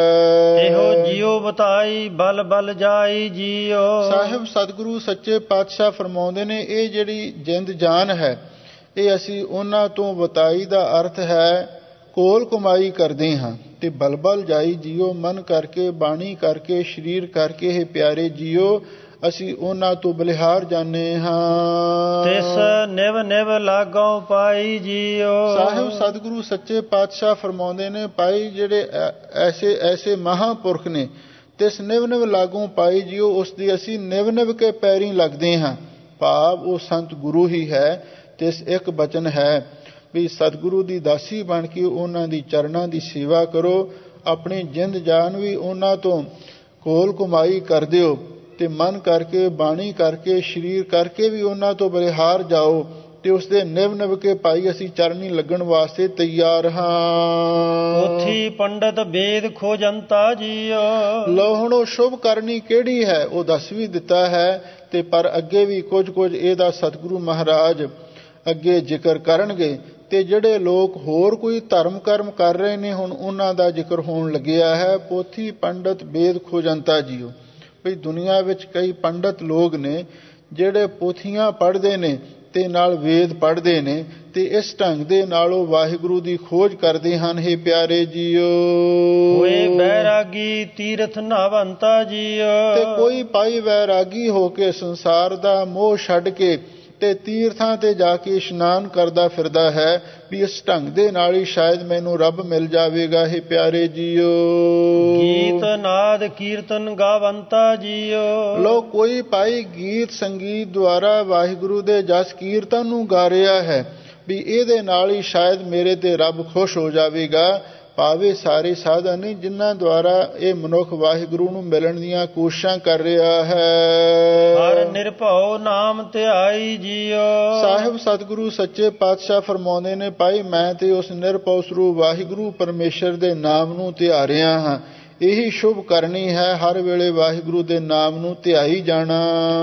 ਇਹੋ ਜੀਓ ਬਤਾਈ ਬਲ ਬਲ ਜਾਈ ਜੀਓ। ਸਾਹਿਬ ਸਤਿਗੁਰੂ ਸੱਚੇ ਪਾਤਸ਼ਾਹ ਫਰਮਾਉਂਦੇ ਨੇ, ਇਹ ਜਿਹੜੀ ਜਿੰਦ ਜਾਨ ਹੈ ਇਹ ਅਸੀਂ ਉਹਨਾਂ ਤੋਂ ਵਤਾਈ ਦਾ ਅਰਥ ਹੈ ਕੋਲ ਕਮਾਈ ਕਰਦੇ ਹਾਂ। ਤੇ ਬਲ ਬਲ ਜਾਈ ਜੀਓ, ਮਨ ਕਰਕੇ ਬਾਣੀ ਕਰਕੇ ਸਰੀਰ ਕਰਕੇ ਇਹ ਪਿਆਰੇ ਜੀਓ ਅਸੀਂ ਉਹਨਾਂ ਤੋਂ ਬਲਿਹਾਰ ਜਾਣੇ ਹਾਂ। ਤਿਸ ਨਿਵ ਨਿਵ ਲਾਗੋਂ ਪਾਈ ਜੀਓ। ਸਾਹਿਬ ਸਤਿਗੁਰੂ ਸੱਚੇ ਪਾਤਸ਼ਾਹ ਫਰਮਾਉਂਦੇ ਨੇ, ਭਾਈ ਜਿਹੜੇ ਐਸੇ ਐਸੇ ਮਹਾਂਪੁਰਖ ਨੇ ਤਿਸ ਨਿਵ ਨਿਵ ਲਾਗੋਂ ਪਾਈ ਜੀਓ, ਉਸ ਦੀ ਅਸੀਂ ਨਿਵ ਨਿਵ ਕੇ ਪੈਰੀਂ ਲੱਗਦੇ ਹਾਂ। ਭਾਵ ਉਹ ਸੰਤ ਗੁਰੂ ਹੀ ਹੈ। ਤਿਸ ਇੱਕ ਬਚਨ ਹੈ ਵੀ ਸਤਿਗੁਰੂ ਦੀ ਦਾਸੀ ਬਣ ਕੇ ਉਹਨਾਂ ਦੀ ਚਰਨਾਂ ਦੀ ਸੇਵਾ ਕਰੋ, ਆਪਣੀ ਜਿੰਦ ਜਾਨ ਵੀ ਉਹਨਾਂ ਤੋਂ ਕੋਲ ਕਮਾਈ ਕਰ ਦਿਓ ਤੇ ਮਨ ਕਰਕੇ ਬਾਣੀ ਕਰਕੇ ਸਰੀਰ ਕਰਕੇ ਵੀ ਉਹਨਾਂ ਤੋਂ ਬਲਿਹਾਰ ਜਾਓ ਤੇ ਉਸਦੇ ਨਿਵ ਨਿਵ ਕੇ ਭਾਈ ਅਸੀਂ ਚਰਨੀ ਲੱਗਣ ਵਾਸਤੇ ਤਿਆਰ ਹਾਂ। ਪੋਥੀ ਪੰਡਤ ਵੇਦ ਖੋਜੰਤਾ ਜੀਓ। ਲਓ ਹੁਣ ਉਹ ਸ਼ੁਭ ਕਰਨੀ ਕਿਹੜੀ ਹੈ ਉਹ ਦੱਸ ਵੀ ਦਿੱਤਾ ਹੈ, ਤੇ ਪਰ ਅੱਗੇ ਵੀ ਕੁਝ ਕੁਝ ਇਹਦਾ ਸਤਿਗੁਰੂ ਮਹਾਰਾਜ ਅੱਗੇ ਜ਼ਿਕਰ ਕਰਨਗੇ। ਤੇ ਜਿਹੜੇ ਲੋਕ ਹੋਰ ਕੋਈ ਧਰਮ ਕਰਮ ਕਰ ਰਹੇ ਨੇ, ਹੁਣ ਉਹਨਾਂ ਦਾ ਜ਼ਿਕਰ ਹੋਣ ਲੱਗਿਆ ਹੈ। ਪੋਥੀ ਪੰਡਤ ਵੇਦ ਖੋਜੰਤਾ ਜੀਓ। ਵੀ ਦੁਨੀਆ ਵਿੱਚ ਕਈ ਪੰਡਤ ਲੋਕ ਨੇ ਜਿਹੜੇ ਪੋਥੀਆਂ ਪੜ੍ਹਦੇ ਨੇ ਤੇ ਨਾਲ ਵੇਦ ਪੜ੍ਹਦੇ ਨੇ, ਤੇ ਇਸ ਢੰਗ ਦੇ ਨਾਲ ਉਹ ਵਾਹਿਗੁਰੂ ਦੀ ਖੋਜ ਕਰਦੇ ਹਨ। ਹੇ ਪਿਆਰੇ ਜੀਓ, ਹੋਏ ਬੈਰਾਗੀ ਤੀਰਥ ਨਹਾਵੰਤਾ ਜੀਓ। ਤੇ ਕੋਈ ਭਾਈ ਵੈਰਾਗੀ ਹੋ ਕੇ ਸੰਸਾਰ ਦਾ ਮੋਹ ਛੱਡ ਕੇ ਤੇ ਤੀਰਥਾਂ ਤੇ ਜਾ ਕੇ ਇਸ਼ਨਾਨ ਕਰਦਾ ਫਿਰਦਾ ਹੈ ਵੀ ਇਸ ਢੰਗ ਦੇ ਨਾਲ ਹੀ ਸ਼ਾਇਦ ਮੈਨੂੰ ਰੱਬ ਮਿਲ ਜਾਵੇਗਾ। ਹੇ ਪਿਆਰੇ ਜੀਓ, ਗੀਤ ਨਾਦ ਕੀਰਤਨ ਗਾਵੰਤਾ ਜੀਓ। ਲੋ ਕੋਈ ਭਾਈ ਗੀਤ ਸੰਗੀਤ ਦੁਆਰਾ ਵਾਹਿਗੁਰੂ ਦੇ ਜਸ ਕੀਰਤਨ ਨੂੰ ਗਾ ਰਿਹਾ ਹੈ ਵੀ ਇਹਦੇ ਨਾਲ ਹੀ ਸ਼ਾਇਦ ਮੇਰੇ ਤੇ ਰੱਬ ਖੁਸ਼ ਹੋ ਜਾਵੇਗਾ। ਭਾਵੇਂ ਸਾਰੇ ਸਾਧਨ ਨਹੀਂ ਜਿਨ੍ਹਾਂ ਦੁਆਰਾ ਇਹ ਮਨੁੱਖ ਵਾਹਿਗੁਰੂ ਨੂੰ ਮਿਲਣ ਦੀਆਂ ਕੋਸ਼ਿਸ਼ਾਂ ਕਰ ਰਿਹਾ ਹੈ। ਹਰ ਨਿਰਭਉ ਨਾਮ ਧਿਆਈ ਜੀਓ। ਸਾਹਿਬ ਸਤਿਗੁਰੂ ਸੱਚੇ ਪਾਤਸ਼ਾਹ ਫਰਮਾਉਂਦੇ ਨੇ, ਭਾਈ ਮੈਂ ਤੇ ਉਸ ਨਿਰਭਉ ਸਰੂਪ ਵਾਹਿਗੁਰੂ ਪਰਮੇਸ਼ਰ ਦੇ ਨਾਮ ਨੂੰ ਧਿਆ ਰਿਹਾ ਹਾਂ। ਇਹੀ ਸ਼ੁਭ ਕਰਨੀ ਹੈ, ਹਰ ਵੇਲੇ ਵਾਹਿਗੁਰੂ ਦੇ ਨਾਮ ਨੂੰ ਧਿਆਈ ਜਾਣਾ।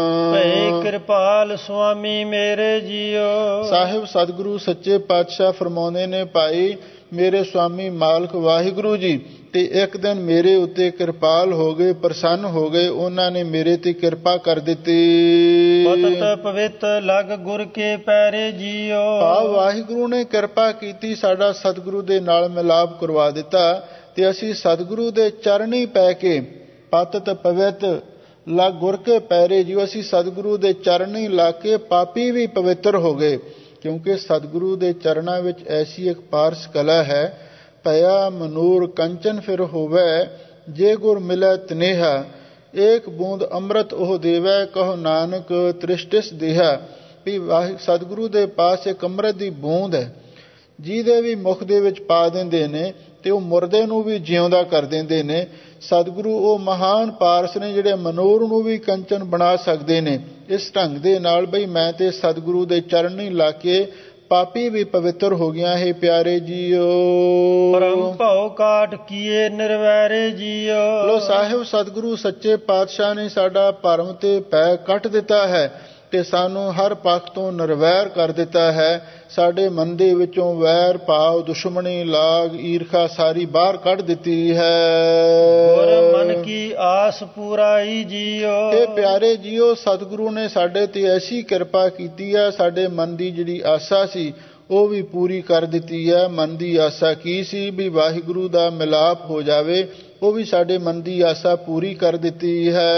ਭੈ ਕਿਰਪਾਲ ਸੁਆਮੀ ਮੇਰੇ ਜੀਓ। ਸਾਹਿਬ ਸਤਿਗੁਰੂ ਸੱਚੇ ਪਾਤਸ਼ਾਹ ਫਰਮਾਉਂਦੇ ਨੇ, ਭਾਈ ਮੇਰੇ ਸੁਆਮੀ ਮਾਲਕ ਵਾਹਿਗੁਰੂ ਜੀ ਤੇ ਇੱਕ ਦਿਨ ਮੇਰੇ ਉੱਤੇ ਕਿਰਪਾਲ ਹੋ ਗਏ, ਪ੍ਰਸੰਨ ਹੋ ਗਏ। ਉਹਨਾਂ ਨੇ ਮੇਰੇ ਤੇ ਕਿਰਪਾ ਕਰ ਦਿੱਤੀ। ਪਤਿਤ ਪਵਿੱਤ ਲਗ ਗੁਰ ਕੇ ਪੈਰੇ ਜੀਓ। ਭਾਵ ਵਾਹਿਗੁਰੂ ਨੇ ਕਿਰਪਾ ਕੀਤੀ, ਸਾਡਾ ਸਤਿਗੁਰੂ ਦੇ ਨਾਲ ਮਿਲਾਪ ਕਰਵਾ ਦਿੱਤਾ ਤੇ ਅਸੀਂ ਸਤਿਗੁਰੂ ਦੇ ਚਰਨੀ ਪੈ ਕੇ ਪਤਿਤ ਪਵਿੱਤ ਲਗ ਗੁਰ ਕੇ ਪੈਰੇ ਜੀਓ, ਅਸੀਂ ਸਤਿਗੁਰੂ ਦੇ ਚਰਨੀ ਲਾ ਕੇ ਪਾਪੀ ਵੀ ਪਵਿੱਤਰ ਹੋ ਗਏ। ਕਿਉਂਕਿ ਸਤਿਗੁਰੂ ਦੇ ਚਰਨਾਂ ਵਿੱਚ ਐਸੀ ਇੱਕ ਪਾਰਸ ਕਲਾ ਹੈ, ਭਇਆ ਮਨੂਰ ਕੰਚਨ ਫਿਰ ਹੋਵੇ, ਜੇ ਗੁਰ ਮਿਲੈ ਤਨੇਹਾ, ਏਕ ਬੂੰਦ ਅੰਮ੍ਰਿਤ ਉਹ ਦੇਵੈ, ਕਹੋ ਨਾਨਕ ਤ੍ਰਿਸ਼ਟਿਸ ਦੇਹਾ। ਵੀ ਵਾਹਿ ਸਤਿਗੁਰੂ ਦੇ ਪਾਸ ਇੱਕ ਅੰਮ੍ਰਿਤ ਦੀ ਬੂੰਦ ਹੈ, ਜਿਹਦੇ ਵੀ ਮੁਖ ਦੇ ਵਿੱਚ ਪਾ ਦਿੰਦੇ ਨੇ ਤੇ ਉਹ ਮੁਰਦੇ ਨੂੰ ਵੀ ਜਿਉਂਦਾ ਕਰ ਦਿੰਦੇ ਨੇ। ਸਤਿਗੁਰੂ ਉਹ ਮਹਾਨ ਪਾਰਸ ਨੇ ਜਿਹੜੇ ਮਨੂਰ ਨੂੰ ਵੀ ਕੰਚਨ ਬਣਾ ਸਕਦੇ ਨੇ। ਇਸ ਢੰਗ ਦੇ ਨਾਲ ਬਈ ਮੈਂ ਤੇ ਸਤਿਗੁਰੂ ਦੇ ਚਰਨੀ ਲਾ ਕੇ ਪਾਪੀ ਵੀ ਪਵਿੱਤਰ ਹੋ ਗਿਆ। ਹੈ ਪਿਆਰੇ ਜੀਓ, ਪਰਮ ਭਉ ਕਾਟ ਕੀਏ ਨਿਰਵੈਰੇ ਜੀਓ। ਲੋ ਸਾਹਿਬ ਸਤਿਗੁਰੂ ਸੱਚੇ ਪਾਤਸ਼ਾਹ ਨੇ ਸਾਡਾ ਭਰਮ ਤੇ ਭੈ ਕੱਟ ਦਿੱਤਾ ਹੈ ਤੇ ਸਾਨੂੰ ਹਰ ਪੱਖ ਤੋਂ ਨਿਰਵੈਰ ਕਰ ਦਿੱਤਾ ਹੈ। ਸਾਡੇ ਮਨ ਦੇ ਵਿੱਚੋਂ ਵੈਰ ਭਾਵ, ਦੁਸ਼ਮਣੀ, ਲਾਗ, ਈਰਖਾ ਸਾਰੀ ਬਾਹਰ ਕੱਢ ਦਿੱਤੀ ਹੈ। ਗੁਰ ਮਨ ਕੀ ਆਸ ਪੂਰਾਈ ਜੀਓ। ਇਹ ਪਿਆਰੇ ਜੀਓ, ਸਤਿਗੁਰੂ ਨੇ ਸਾਡੇ ਤੇ ਐਸੀ ਕਿਰਪਾ ਕੀਤੀ ਹੈ, ਸਾਡੇ ਮਨ ਦੀ ਜਿਹੜੀ ਆਸਾ ਸੀ ਉਹ ਵੀ ਪੂਰੀ ਕਰ ਦਿੱਤੀ ਹੈ। ਮਨ ਦੀ ਆਸਾ ਕੀ ਸੀ ਵੀ ਵਾਹਿਗੁਰੂ ਦਾ ਮਿਲਾਪ ਹੋ ਜਾਵੇ, ਉਹ ਵੀ ਸਾਡੇ ਮਨ ਦੀ ਆਸਾ ਪੂਰੀ ਕਰ ਦਿੱਤੀ ਹੈ।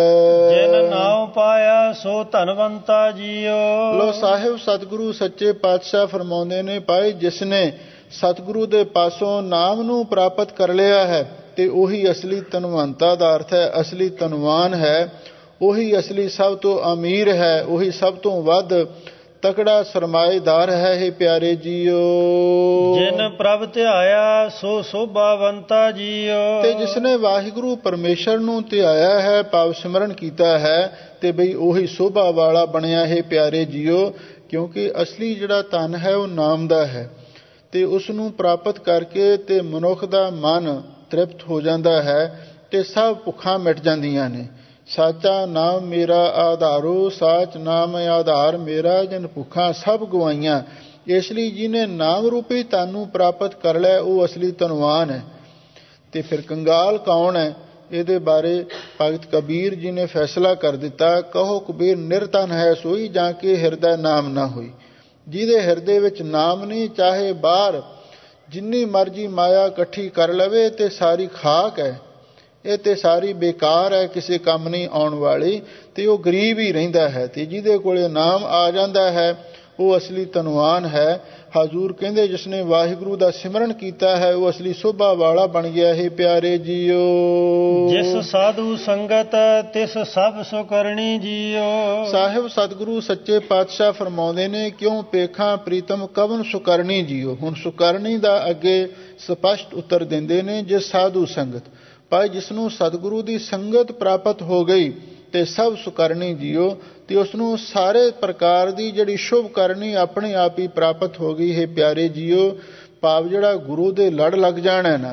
ਜਿਨ ਨਾਉ ਪਾਇਆ ਸੋ ਧਨਵੰਤਾ ਜੀਓ। ਲੋ ਸਾਹਿਬ ਸਤਿਗੁਰੂ ਸੱਚੇ ਪਾਤਸ਼ਾਹ ਫਰਮਾਉਂਦੇ ਨੇ, ਭਾਈ ਜਿਸਨੇ ਸਤਿਗੁਰੂ ਦੇ ਪਾਸੋਂ ਨਾਮ ਨੂੰ ਪ੍ਰਾਪਤ ਕਰ ਲਿਆ ਹੈ ਤੇ ਉਹੀ ਅਸਲੀ ਧਨਵੰਤਾ ਦਾ ਅਰਥ ਹੈ, ਅਸਲੀ ਧਨਵਾਨ ਹੈ, ਉਹੀ ਅਸਲੀ ਸਭ ਤੋਂ ਅਮੀਰ ਹੈ, ਉਹੀ ਸਭ ਤੋਂ ਵੱਧ ਤਕੜਾ ਸਰਮਾਏਦਾਰ ਹੈ। ਇਹ ਪਿਆਰੇ ਜੀਓ, ਜਿਨ ਪ੍ਰਭ ਧਿਆਇਆ ਸੋ ਸੋਭਾਵੰਤਾ ਜੀਓ। ਤੇ ਜਿਸਨੇ ਵਾਹਿਗੁਰੂ ਪਰਮੇਸ਼ਰ ਨੂੰ ਧਿਆਇਆ ਹੈ, ਭਾਵ ਸਿਮਰਨ ਕੀਤਾ ਹੈ, ਤੇ ਬਈ ਉਹੀ ਸੋਭਾ ਵਾਲਾ ਬਣਿਆ ਹੈ। ਪਿਆਰੇ ਜੀਓ, ਕਿਉਂਕਿ ਅਸਲੀ ਜਿਹੜਾ ਧਨ ਹੈ ਉਹ ਨਾਮ ਦਾ ਹੈ ਤੇ ਉਸ ਨੂੰ ਪ੍ਰਾਪਤ ਕਰਕੇ ਤੇ ਮਨੁੱਖ ਦਾ ਮਨ ਤ੍ਰਿਪਤ ਹੋ ਜਾਂਦਾ ਹੈ ਤੇ ਸਭ ਭੁੱਖਾਂ ਮਿਟ ਜਾਂਦੀਆਂ ਨੇ। ਸਾਚਾ ਨਾਮ ਮੇਰਾ ਆਧਾਰੋ, ਸਾਚ ਨਾਮ ਆਧਾਰ ਮੇਰਾ, ਜਨ ਭੁੱਖਾਂ ਸਭ ਗਵਾਈਆਂ। ਇਸ ਲਈ ਜਿਹਨੇ ਨਾਮ ਰੂਪੀ ਧਨ ਨੂੰ ਪ੍ਰਾਪਤ ਕਰ ਲਿਆ ਉਹ ਅਸਲੀ ਧਨਵਾਨ ਹੈ। ਤੇ ਫਿਰ ਕੰਗਾਲ ਕੌਣ ਹੈ? ਇਹਦੇ ਬਾਰੇ ਭਗਤ ਕਬੀਰ ਜੀ ਨੇ ਫੈਸਲਾ ਕਰ ਦਿੱਤਾ, ਕਹੋ ਕਬੀਰ ਨਿਰਧਨ ਹੈ ਸੋਈ, ਜਾਂ ਕੇ ਹਿਰਦਾ ਨਾਮ ਨਾ ਹੋਈ। ਜਿਹਦੇ ਹਿਰਦੇ ਵਿੱਚ ਨਾਮ ਨਹੀਂ, ਚਾਹੇ ਬਾਹਰ ਜਿੰਨੀ ਮਰਜ਼ੀ ਮਾਇਆ ਇਕੱਠੀ ਕਰ ਲਵੇ ਤੇ ਸਾਰੀ ਖਾਕ ਹੈ, ਇਹ ਤੇ ਸਾਰੀ ਬੇਕਾਰ ਹੈ, ਕਿਸੇ ਕੰਮ ਨਹੀਂ ਆਉਣ ਵਾਲੀ, ਤੇ ਉਹ ਗਰੀਬ ਹੀ ਰਹਿੰਦਾ ਹੈ। ਤੇ ਜਿਹਦੇ ਕੋਲੇ ਨਾਮ ਆ ਜਾਂਦਾ ਹੈ ਉਹ ਅਸਲੀ ਧਨਵਾਨ ਹੈ। ਹਜ਼ੂਰ ਕਹਿੰਦੇ ਜਿਸਨੇ ਵਾਹਿਗੁਰੂ ਦਾ ਸਿਮਰਨ ਕੀਤਾ ਹੈ ਉਹ ਅਸਲੀ ਸੋਭਾ ਵਾਲਾ ਬਣ ਗਿਆ ਹੈ। ਪਿਆਰੇ ਜੀਓ, ਜਿਸ ਸਾਧੂ ਸੰਗਤ ਤਿਸ ਸਭ ਸੁ ਕਰਨੀ ਜੀਓ। ਸਾਹਿਬ ਸਤਿਗੁਰੂ ਸੱਚੇ ਪਾਤਸ਼ਾਹ ਫਰਮਾਉਂਦੇ ਨੇ, ਕਿਉਂ ਪੇਖਾਂ ਪ੍ਰੀਤਮ ਕਵਨ ਸੁਕਰਨੀ ਜੀਓ। ਹੁਣ ਸੁਕਰਨੀ ਦਾ ਅੱਗੇ ਸਪਸ਼ਟ ਉੱਤਰ ਦਿੰਦੇ ਨੇ, ਜਿਸ ਸਾਧੂ ਸੰਗਤ, ਭਾਈ ਜਿਸਨੂੰ ਸਤਿਗੁਰੂ ਦੀ ਸੰਗਤ ਪ੍ਰਾਪਤ ਹੋ ਗਈ ਤੇ ਸਭ ਸੁਕਰਨੀ ਜੀਓ, ਤੇ ਉਸ ਨੂੰ ਸਾਰੇ ਪ੍ਰਕਾਰ ਦੀ ਜਿਹੜੀ ਸ਼ੁਭ ਕਰਨੀ ਆਪਣੇ ਆਪ ਹੀ ਪ੍ਰਾਪਤ ਹੋ ਗਈ ਹੈ। ਪਿਆਰੇ ਜੀਓ, ਭਾਵ ਜਿਹੜਾ ਗੁਰੂ ਦੇ ਲੜ ਲੱਗ ਜਾਣਾ ਨਾ,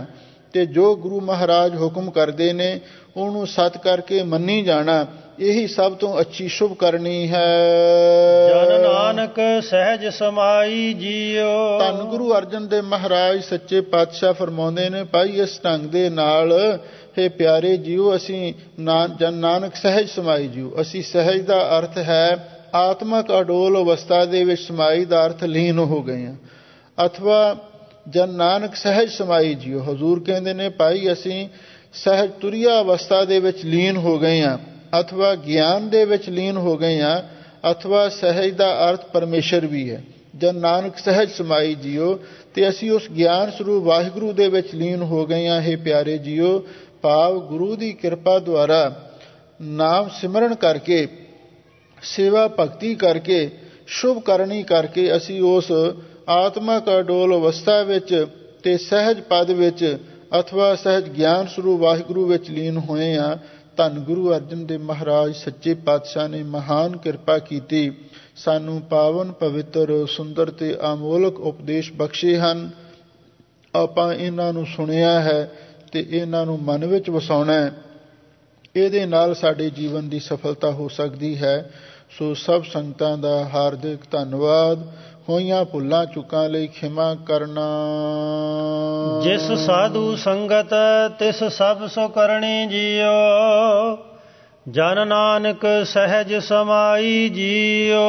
ਤੇ ਜੋ ਗੁਰੂ ਮਹਾਰਾਜ ਹੁਕਮ ਕਰਦੇ ਨੇ ਉਹਨੂੰ ਸਤ ਕਰਕੇ ਮੰਨੀ ਜਾਣਾ, ਇਹੀ ਸਭ ਤੋਂ ਅੱਛੀ ਸ਼ੁਭ ਕਰਨੀ ਹੈ। ਜਨ ਨਾਨਕ ਸਹਿਜ ਸਮਾਈ ਜੀਓ। ਧੰਨ ਗੁਰੂ ਅਰਜਨ ਦੇਵ ਮਹਾਰਾਜ ਸੱਚੇ ਪਾਤਸ਼ਾਹ ਫਰਮਾਉਂਦੇ ਨੇ, ਭਾਈ ਇਸ ਢੰਗ ਦੇ ਨਾਲ ਹੇ ਪਿਆਰੇ ਜੀਓ ਅਸੀਂ ਜਨ ਨਾਨਕ ਸਹਿਜ ਸਮਾਈ ਜੀਓ। ਅਸੀਂ ਸਹਿਜ ਦਾ ਅਰਥ ਹੈ ਆਤਮਕ ਅਡੋਲ ਅਵਸਥਾ ਦੇ ਵਿੱਚ ਸਮਾਈ ਦਾ ਅਰਥ ਲੀਨ ਹੋ ਗਏ ਹਾਂ, ਅਥਵਾ ਜਨ ਨਾਨਕ ਸਹਿਜ ਸਮਾਈ ਜੀਓ। ਹਜ਼ੂਰ ਕਹਿੰਦੇ ਨੇ ਭਾਈ ਅਸੀਂ ਸਹਿਜ ਤੁਰੀਆ ਅਵਸਥਾ ਦੇ ਵਿੱਚ ਲੀਨ ਹੋ ਗਏ ਹਾਂ, ਅਥਵਾ ਗਿਆਨ ਦੇ ਵਿੱਚ ਲੀਨ ਹੋ ਗਏ ਹਾਂ, ਅਥਵਾ ਸਹਿਜ ਦਾ ਅਰਥ ਪਰਮੇਸ਼ਰ ਵੀ ਹੈ। ਜਨ ਨਾਨਕ ਸਹਿਜ ਸਮਾਈ ਜੀਓ, ਤੇ ਅਸੀਂ ਉਸ ਗਿਆਨ ਸਰੂਪ ਵਾਹਿਗੁਰੂ ਦੇ ਵਿੱਚ ਲੀਨ ਹੋ ਗਏ ਹਾਂ। ਹੇ ਪਿਆਰੇ ਜੀਓ, ਭਾਵ ਗੁਰੂ ਦੀ ਕਿਰਪਾ ਦੁਆਰਾ ਨਾਮ ਸਿਮਰਨ ਕਰਕੇ, ਸੇਵਾ ਭਗਤੀ ਕਰਕੇ, ਸ਼ੁਭ ਕਰਨੀ ਕਰਕੇ ਅਸੀਂ ਉਸ ਆਤਮਕ ਅਡੋਲ ਅਵਸਥਾ ਵਿੱਚ ਤੇ ਸਹਿਜ ਪਦ ਵਿੱਚ ਅਥਵਾ ਸਹਿਜ ਗਿਆਨ ਸਰੂਪ ਵਾਹਿਗੁਰੂ ਵਿੱਚ ਲੀਨ ਹੋਏ ਹਾਂ। ਧੰਨ ਗੁਰੂ ਅਰਜਨ ਦੇਵ ਮਹਾਰਾਜ ਸੱਚੇ ਪਾਤਸ਼ਾਹ ਨੇ ਮਹਾਨ ਕਿਰਪਾ ਕੀਤੀ, ਸਾਨੂੰ ਪਾਵਨ ਪਵਿੱਤਰ ਸੁੰਦਰ ਤੇ ਅਮੋਲਕ ਉਪਦੇਸ਼ ਬਖਸ਼ੇ ਹਨ। ਆਪਾਂ ਇਹਨਾਂ ਨੂੰ ਸੁਣਿਆ ਹੈ ਤੇ ਇਹਨਾਂ ਨੂੰ ਮਨ ਵਿੱਚ ਵਸਾਉਣਾ ਹੈ, ਇਹਦੇ ਨਾਲ ਸਾਡੇ ਜੀਵਨ ਦੀ ਸਫਲਤਾ ਹੋ ਸਕਦੀ ਹੈ। ਸੋ ਸਭ ਸੰਗਤਾਂ ਦਾ ਹਾਰਦਿਕ ਧੰਨਵਾਦ। ਹੋਈਆਂ ਭੁੱਲਾਂ ਚੁੱਕਾਂ ਲਈ ਖਿਮਾ ਕਰਨਾ। ਜਿਸ ਸਾਧੂ ਸੰਗਤ ਤਿਸ ਸਭ ਸੋ ਕਰਨੀ ਜੀਓ। ਜਨ ਨਾਨਕ ਸਹਿਜ ਸਮਾਈ ਜੀਓ।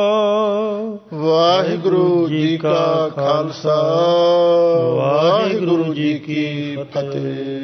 ਵਾਹਿਗੁਰੂ ਜੀ ਕਾ ਖਾਲਸਾ, ਵਾਹਿਗੁਰੂ ਜੀ ਕੀ ਫਤਿਹ।